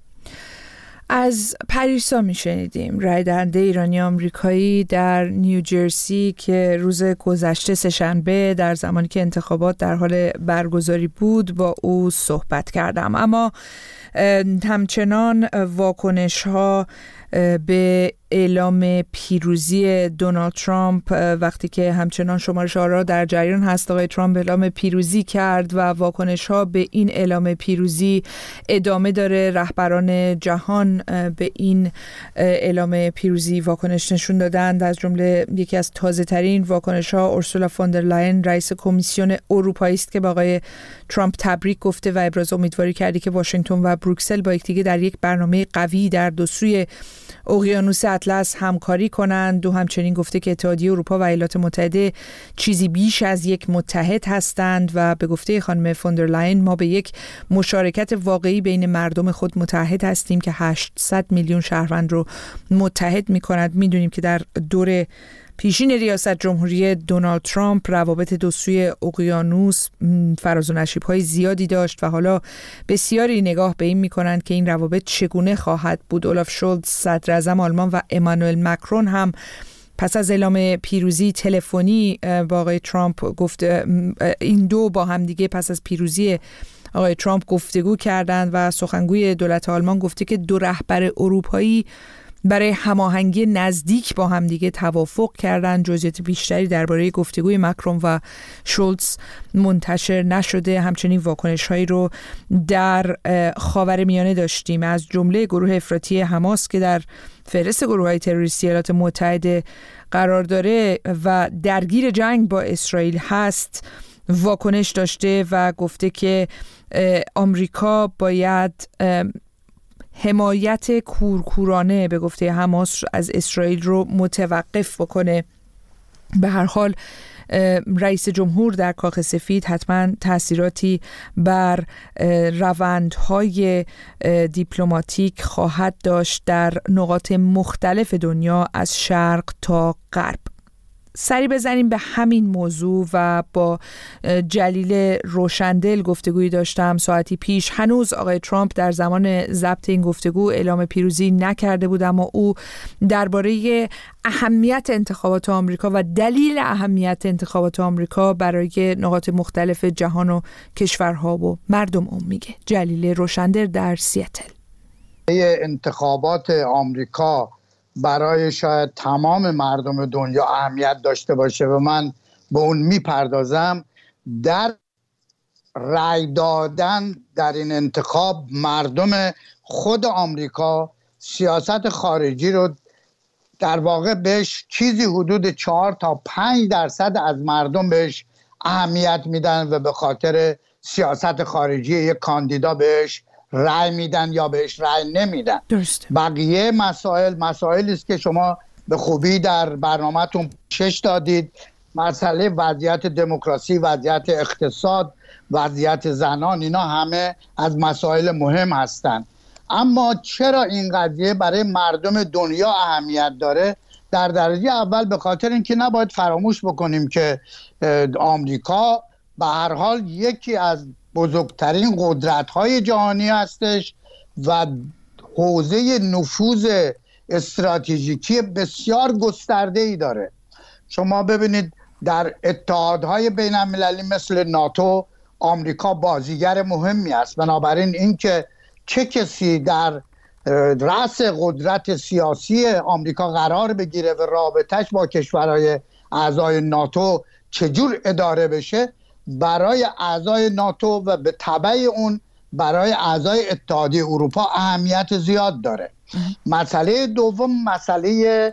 از پریسا میشنیدیم، رای دهنده ایرانی آمریکایی در نیوجرسی که روز گذشته سه‌شنبه در زمانی که انتخابات در حال برگزاری بود با او صحبت کردم. اما همچنان واکنش‌ها به اعلام پیروزی دونالد ترامپ وقتی که همچنان شمارش آرا در جریان هست، آقای ترامپ اعلام پیروزی کرد و واکنش‌ها به این اعلام پیروزی ادامه داره. رهبران جهان به این اعلام پیروزی واکنش نشون دادند. از جمله یکی از تازه‌ترین واکنش‌ها اورسولا فوندر لاین رئیس کمیسیون اروپایی است که با آقای ترامپ تبریک گفته و ابراز امیدواری کرده که واشنگتن و بروکسل با یکدیگر در یک برنامه قوی در دو سوی اقیانوس اطلس همکاری کنند. و همچنین گفته که اتحادیه اروپا و ایالات متحده چیزی بیش از یک متحد هستند و به گفته خانم فوندر لاین ما به یک مشارکت واقعی بین مردم خود متحد هستیم که 800 میلیون شهروند رو متحد می‌کند. می‌دونیم که در دور پیشین ریاست جمهوری دونالد ترامپ روابط دو سوی اقیانوس فراز و نشیب‌های زیادی داشت و حالا بسیاری نگاه به این می‌کنند که این روابط چگونه خواهد بود. اولاف شولز صدر اعظم آلمان و امانوئل مکرون هم پس از اعلام پیروزی تلفنی با آقای ترامپ گفت، این دو با هم دیگه پس از پیروزی آقای ترامپ گفتگو کردند و سخنگوی دولت آلمان گفته که دو رهبر اروپایی برای هماهنگی نزدیک با هم دیگه توافق کردن. جزئیات بیشتری درباره گفتگوی مکرون و شولز منتشر نشده. همچنین واکنش‌هایی رو در خاورمیانه داشتیم از جمله گروه افراطی حماس که در فهرست گروه‌های تروریستی ایالات متحده قرار داره و درگیر جنگ با اسرائیل هست واکنش داشته و گفته که آمریکا باید حمایت کورکورانه به گفته حماس از اسرائیل رو متوقف بکنه. به هر حال رئیس جمهور در کاخ سفید حتما تأثیراتی بر روندهای دیپلماتیک خواهد داشت در نقاط مختلف دنیا از شرق تا غرب. سری بزنیم به همین موضوع و با جلیل روشندل گفتگویی داشتم ساعتی پیش. هنوز آقای ترامپ در زمان ضبط این گفتگو اعلام پیروزی نکرده بود، اما او درباره اهمیت انتخابات آمریکا و دلیل اهمیت انتخابات آمریکا برای نقاط مختلف جهان و کشورها و مردم میگه. جلیل روشندل در سیاتل. انتخابات آمریکا برای شاید تمام مردم دنیا اهمیت داشته باشه و من به اون میپردازم. در رأی دادن در این انتخاب مردم خود آمریکا سیاست خارجی رو در واقع بهش چیزی حدود 4 تا 5% از مردم بهش اهمیت میدن و به خاطر سیاست خارجی یک کاندیدا بهش رأی میدن یا بهش رأی نمیدن. درست. بقیه مسائلی است که شما به خوبی در برنامه‌تون شش دادید. مسئله وضعیت دموکراسی، وضعیت اقتصاد، وضعیت زنان، اینا همه از مسائل مهم هستند. اما چرا این قضیه برای مردم دنیا اهمیت داره؟ در درجه اول به خاطر اینکه نباید فراموش بکنیم که آمریکا به هر حال یکی از بزرگترین قدرت‌های جهانی هستش و حوزه نفوذ استراتژیکی بسیار گسترده‌ای داره. شما ببینید در اتحادهای بین‌المللی مثل ناتو آمریکا بازیگر مهمی است. بنابراین اینکه چه کسی در رأس قدرت سیاسی آمریکا قرار بگیره و رابطش با کشورهای اعضای ناتو چجور اداره بشه برای اعضای ناتو و به تبع اون برای اعضای اتحادیه اروپا اهمیت زیاد داره. مسئله دوم مسئله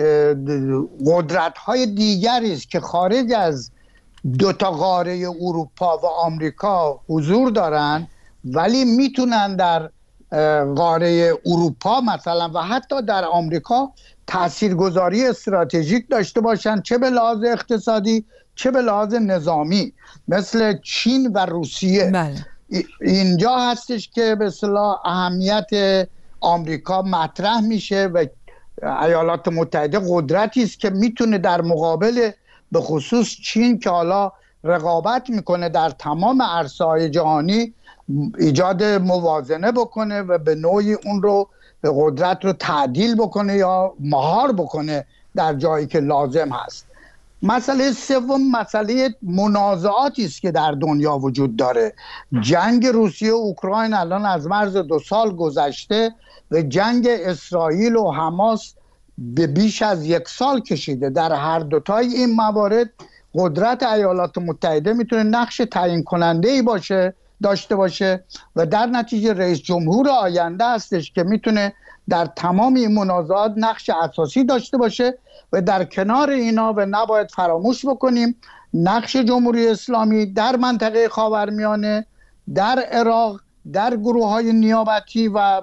قدرت‌های دیگری است که خارج از دو تا قاره اروپا و آمریکا حضور دارن ولی میتونن در قاره اروپا مثلا و حتی در آمریکا تاثیرگذاری استراتژیک داشته باشن، چه به لحاظ اقتصادی چه به لحاظ نظامی مثل چین و روسیه. اینجا هستش که به اصطلاح اهمیت آمریکا مطرح میشه و ایالات متحده قدرتی است که میتونه در مقابل به خصوص چین که حالا رقابت میکنه در تمام عرصه‌های جهانی ایجاد موازنه بکنه و به نوعی اون رو قدرت رو تعدیل بکنه یا مهار بکنه در جایی که لازم هست. مسئله سوم مسئله منازعاتی است که در دنیا وجود داره. جنگ روسیه و اوکراین الان از مرز 2 سال گذشته و جنگ اسرائیل و حماس به بیش از 1 سال کشیده. در هر دوتای این موارد قدرت ایالات متحده میتونه نقش تعیین کننده‌ای داشته باشه و در نتیجه رئیس جمهور آینده هستش که میتونه در تمام این منازعات نقش اساسی داشته باشه و در کنار اینا و نباید فراموش بکنیم نقش جمهوری اسلامی در منطقه خاورمیانه، در عراق، در گروه‌های نیابتی و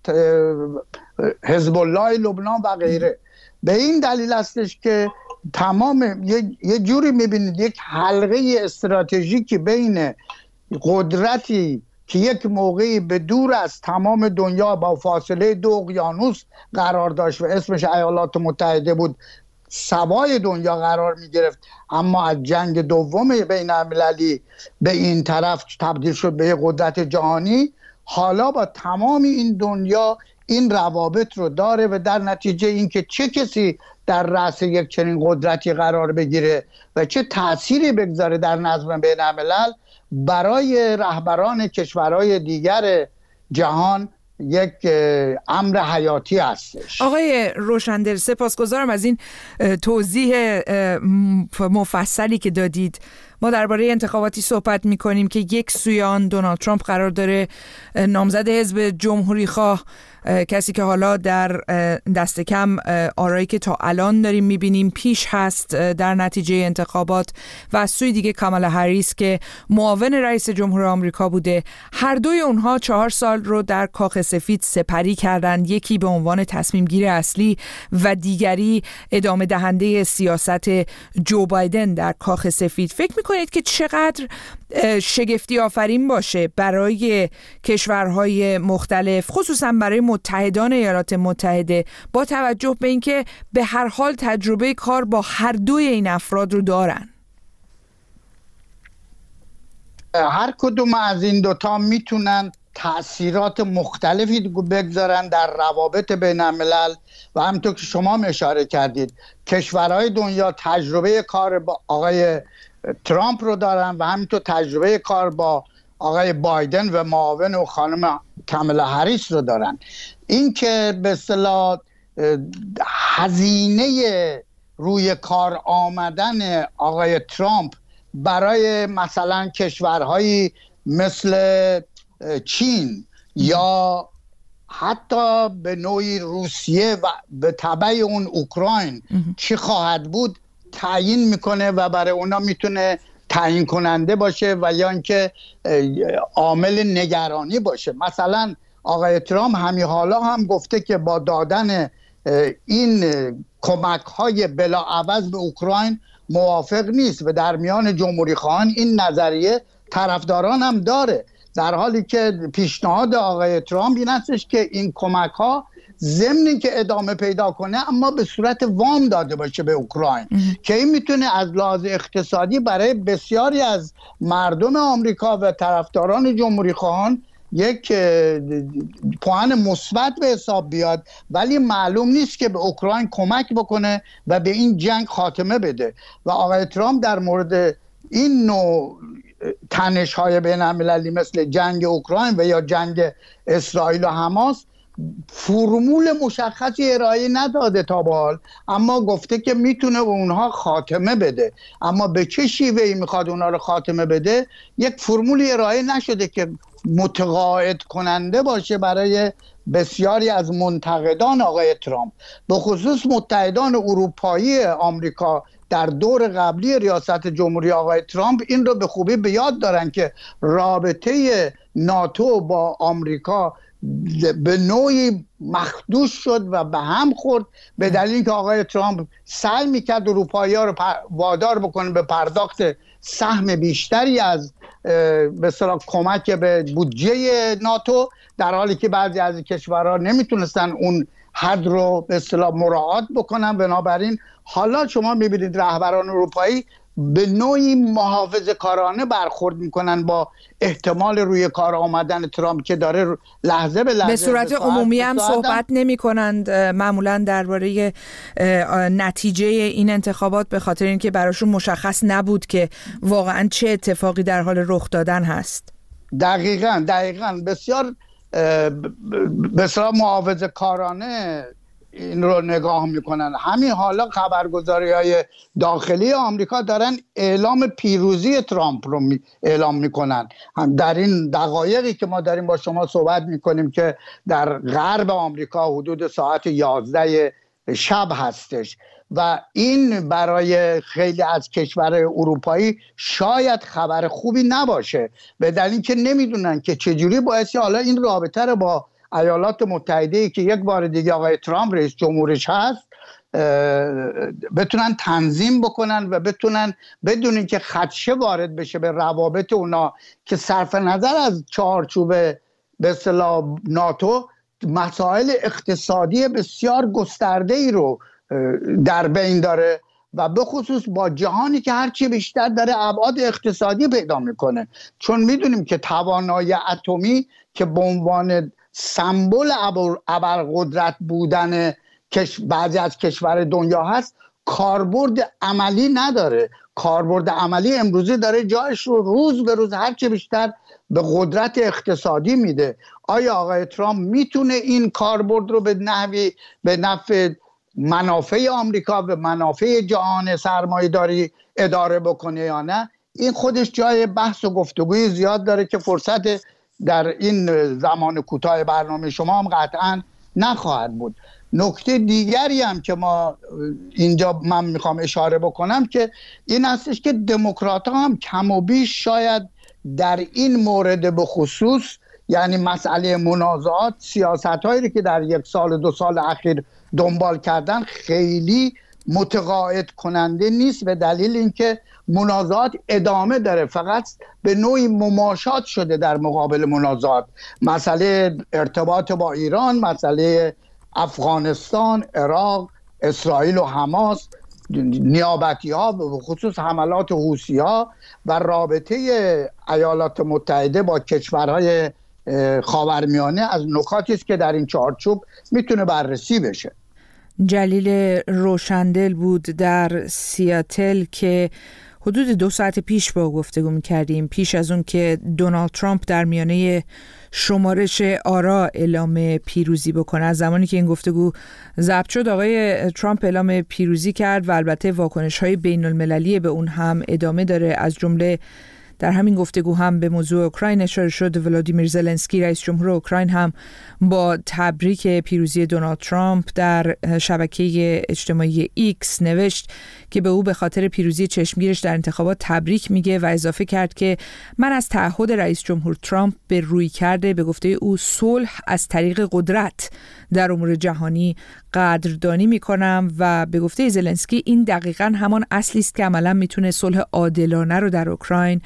حزب الله لبنان و غیره. به این دلیل هستش که تمام یه جوری میبینید یک حلقه استراتژیکی بین قدرتی که یک موقعی به دور از تمام دنیا با فاصله 2 اقیانوس قرار داشت و اسمش ایالات متحده بود سوای دنیا قرار می گرفت، اما از جنگ دوم بین المللی به این طرف تبدیل شد به یک قدرت جهانی. حالا با تمام این دنیا این روابط رو داره و در نتیجه اینکه چه کسی در رأس یک چنین قدرتی قرار بگیره و چه تأثیری بگذاره در نظم بین الملل برای رهبران کشورهای دیگر جهان یک امر حیاتی هستش. آقای روشندل سپاسگزارم از این توضیح مفصلی که دادید. ما درباره انتخاباتی صحبت می‌کنیم که یک سویان دونالد ترامپ قرار داره نامزد حزب جمهوری خواه، کسی که حالا در دست کم آرایی که تا الان داریم می‌بینیم پیش هست در نتیجه انتخابات، و از سوی دیگه کامالا هریس که معاون رئیس جمهور آمریکا بوده. هر دوی اونها 4 سال رو در کاخ سفید سپری کردند، یکی به عنوان تصمیم گیر اصلی و دیگری ادامه دهنده سیاست جو بایدن در کاخ سفید. فکر میکنید که چقدر شگفتی آفرین باشه برای کشورهای مختلف، خصوصا برای متحدان ایالات متحده، با توجه به اینکه به هر حال تجربه کار با هر دوی این افراد رو دارن؟ هر کدوم از این دوتا میتونن تأثیرات مختلفی بگذارن در روابط بین الملل و همونطور که شما هم اشاره کردید کشورهای دنیا تجربه کار با آقای ترامپ رو دارن و همینطور تجربه کار با آقای بایدن و معاون و خانم کامالا هریس رو دارن. این که به اصطلاح هزینه روی کار آمدن آقای ترامپ برای مثلا کشورهایی مثل چین یا حتی به نوعی روسیه و به تبع اون اوکراین چی خواهد بود تعیین میکنه و برای اونا میتونه تعیین کننده باشه و یا اینکه عامل نگرانی باشه. مثلا آقای ترامپ همین حالا هم گفته که با دادن این کمک های بلاعوض به اوکراین موافق نیست و در میان جمهوری خواهان این نظریه طرفداران هم داره، در حالی که پیشنهاد آقای ترامپ این هستش که این کمک ها ضمن که ادامه پیدا کنه اما به صورت وام داده باشه به اوکراین که این میتونه از لحاظ اقتصادی برای بسیاری از مردم آمریکا و طرفداران جمهوری خواهان یک پوان مثبت به حساب بیاد، ولی معلوم نیست که به اوکراین کمک بکنه و به این جنگ خاتمه بده. و آقای ترامپ در مورد این نوع تنش‌های بین‌المللی مثل جنگ اوکراین و یا جنگ اسرائیل و حماس فرمول مشخصی ارائه نداده تا به حال، اما گفته که میتونه به اونها خاتمه بده. اما به چه شیوهی میخواد اونها رو خاتمه بده یک فرمولی ارائه نشده که متقاعد کننده باشه برای بسیاری از منتقدان آقای ترامپ، به خصوص متحدان اروپایی آمریکا در دور قبلی ریاست جمهوری آقای ترامپ این رو به خوبی به یاد دارن که رابطه ناتو با آمریکا به نوعی مخدوش شد و به هم خورد به دلیل که آقای ترامپ سعی میکرد اروپایی‌ها رو وادار بکنه به پرداخت سهم بیشتری از به اصطلاح کمک به بودجه ناتو، در حالی که بعضی از کشورها نمیتونستن اون حد رو به اصطلاح مراعات بکنن. بنابراین حالا شما میبینید رهبران اروپایی به نوعی محافظه‌کارانه برخورد میکنن با احتمال روی کار آمدن ترامپ که داره لحظه به لحظه به صورت عمومی هم صحبت نمی کنند معمولا درباره نتیجه این انتخابات، به خاطر اینکه براشون مشخص نبود که واقعا چه اتفاقی در حال رخ دادن هست. دقیقاً بسیار محافظه‌کارانه این رو نگاه میکنن. همین حالا خبرگزاری‌های داخلی آمریکا دارن اعلام پیروزی ترامپ رو اعلام میکنن. هم در این دقایقی که ما داریم با شما صحبت میکنیم که در غرب آمریکا حدود ساعت 11 شب هستش و این برای خیلی از کشورهای اروپایی شاید خبر خوبی نباشه، به دلیل که نمیدونن که چجوری باعث حالا این رابطه رو با ایالات متحده که یک بار دیگه آقای ترامپ رئیس جمهورش هست بتونن تنظیم بکنن و بتونن بدون اینکه خدشه وارد بشه به روابط اونا که صرف نظر از چارچوب به اصطلاح ناتو مسائل اقتصادی بسیار گسترده‌ای رو در بین داره و به خصوص با جهانی که هرچی بیشتر داره ابعاد اقتصادی پیدا میکنه. چون میدونیم که توانایی اتمی که به عنوان سمبل ابرقدرت بودن بعضی از کشور دنیا هست کاربرد عملی نداره. کاربرد عملی امروزی داره جایش رو روز به روز هرچی بیشتر به قدرت اقتصادی میده. آیا آقای ترامپ میتونه این کاربرد رو به نفع منافع آمریکا و منافع جهان سرمایه‌داری اداره بکنه یا نه؟ این خودش جای بحث و گفتگوی زیاد داره که فرصت در این زمان کوتاه برنامه شما هم قطعا نخواهد بود. نکته دیگری هم که ما اینجا من میخوام اشاره بکنم که این هستش که دموکرات ها هم کم و بیش شاید در این مورد به خصوص، یعنی مسئله منازعات، سیاست هایی که در 1 سال 2 سال اخیر دنبال کردن خیلی متقاعد کننده نیست، به دلیل اینکه منازعات ادامه داره، فقط به نوعی مماشات شده در مقابل منازعات. مسئله ارتباط با ایران، مسئله افغانستان، عراق، اسرائیل و حماس، نیابتی ها به خصوص حملات حوثی ها و رابطه ایالات متحده با کشورهای خاورمیانه از نکاتی است که در این چارچوب میتونه بررسی بشه. جلیل روشندل بود در سیاتل که حدود 2 ساعت پیش با گفتگو می‌کردیم، پیش از اون که دونالد ترامپ در میانه شمارش آرا اعلام پیروزی بکنه. از زمانی که این گفتگو ضبط شد آقای ترامپ اعلام پیروزی کرد و البته واکنش‌های بین‌المللی به اون هم ادامه داره. از جمله در همین گفتگو هم به موضوع اوکراین اشاره شد. ولادیمیر زلنسکی رئیس جمهور اوکراین هم با تبریک پیروزی دونالد ترامپ در شبکه اجتماعی ایکس نوشت که به او به خاطر پیروزی چشمگیرش در انتخابات تبریک میگه و اضافه کرد که من از تعهد رئیس جمهور ترامپ به روی کرده به گفته او صلح از طریق قدرت در امور جهانی قدردانی میکنم و به گفته زلنسکی این دقیقاً همان اصلی است که عملاً میتونه صلح عادلانه رو در اوکراین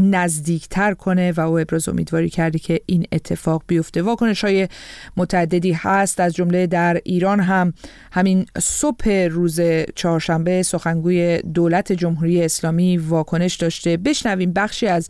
نزدیکتر کنه و او ابراز امیدواری کرده که این اتفاق بیفته. واکنش‌های متعددی هست، از جمله در ایران هم همین صبح روز چهارشنبه سخنگوی دولت جمهوری اسلامی واکنش داشته. بشنویم بخشی از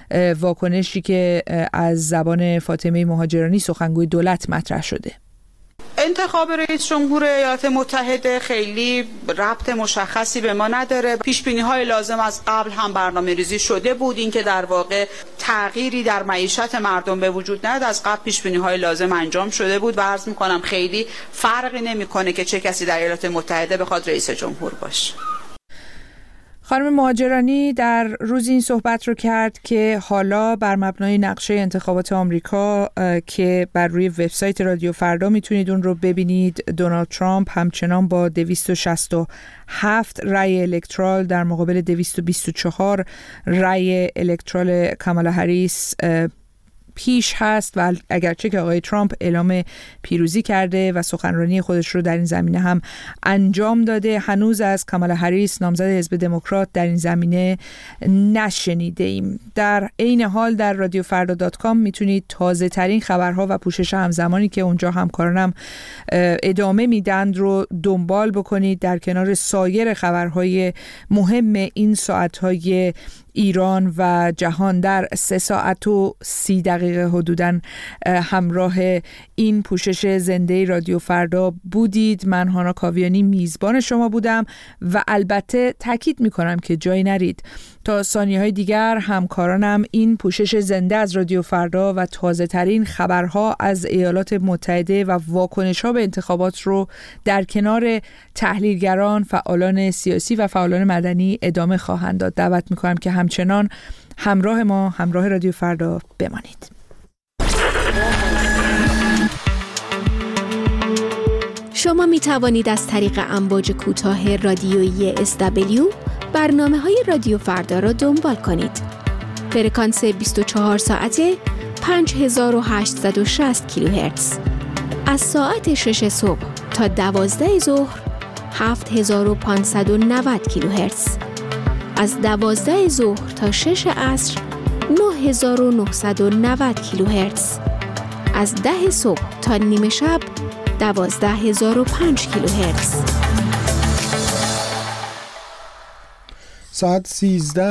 واکنشی که از زبان فاطمه مهاجرانی سخنگوی دولت مطرح شده. انتخاب رئیس جمهور ایالات متحده خیلی ربط مشخصی به ما نداره. پیش‌بینی‌های لازم از قبل هم برنامه‌ریزی شده بود، این که در واقع تغییری در معیشت مردم به وجود نیاد از قبل پیش‌بینی‌های لازم انجام شده بود و عرض می‌کنم خیلی فرقی نمی‌کنه که چه کسی در ایالات متحده بخواد رئیس جمهور باشه. خانم مهاجرانی در روز این صحبت رو کرد که حالا بر مبنای نقشه انتخابات آمریکا که بر روی وبسایت رادیو فردا میتونید اون رو ببینید، دونالد ترامپ همچنان با 267 رأی الکترال در مقابل 224 رأی الکترال کامالا هریس پیش هست و اگرچه که آقای ترامپ اعلام پیروزی کرده و سخنرانی خودش رو در این زمینه هم انجام داده، هنوز از کامالا هریس نامزد حزب دموکرات در این زمینه نشنیده ایم. در عین حال در رادیوفردا.com میتونید تازه ترین خبرها و پوشش همزمانی که اونجا همکارانم ادامه میدن رو دنبال بکنید، در کنار سایر خبرهای مهم این ساعتهای ایران و جهان. در 3 ساعت و 30 دقیقه حدوداً همراه این پوشش زنده رادیو فردا بودید. من هانا کاویانی میزبان شما بودم و البته تاکید میکنم که جایی نرید. تا ثانیه‌های دیگر همکارانم این پوشش زنده از رادیو فردا و تازه ترین خبرها از ایالات متحده و واکنش‌ها به انتخابات رو در کنار تحلیلگران، فعالان سیاسی و فعالان مدنی ادامه خواهند داد. دعوت میکنم که همچنان همراه ما، همراه رادیو فردا بمانید. شما می توانید از طریق امواج کوتاه رادیویی SW برنامه‌های رادیو فردا را دنبال کنید. فرکانس 24 ساعته 5860 کیلوهرتز. از ساعت 6 صبح تا 12 ظهر 7590 کیلوهرتز. از 12 ظهر تا 6 عصر 9990 کیلوهرتز. از 10 صبح تا نیم شب 12005 کیلوهرتز. ساعت 13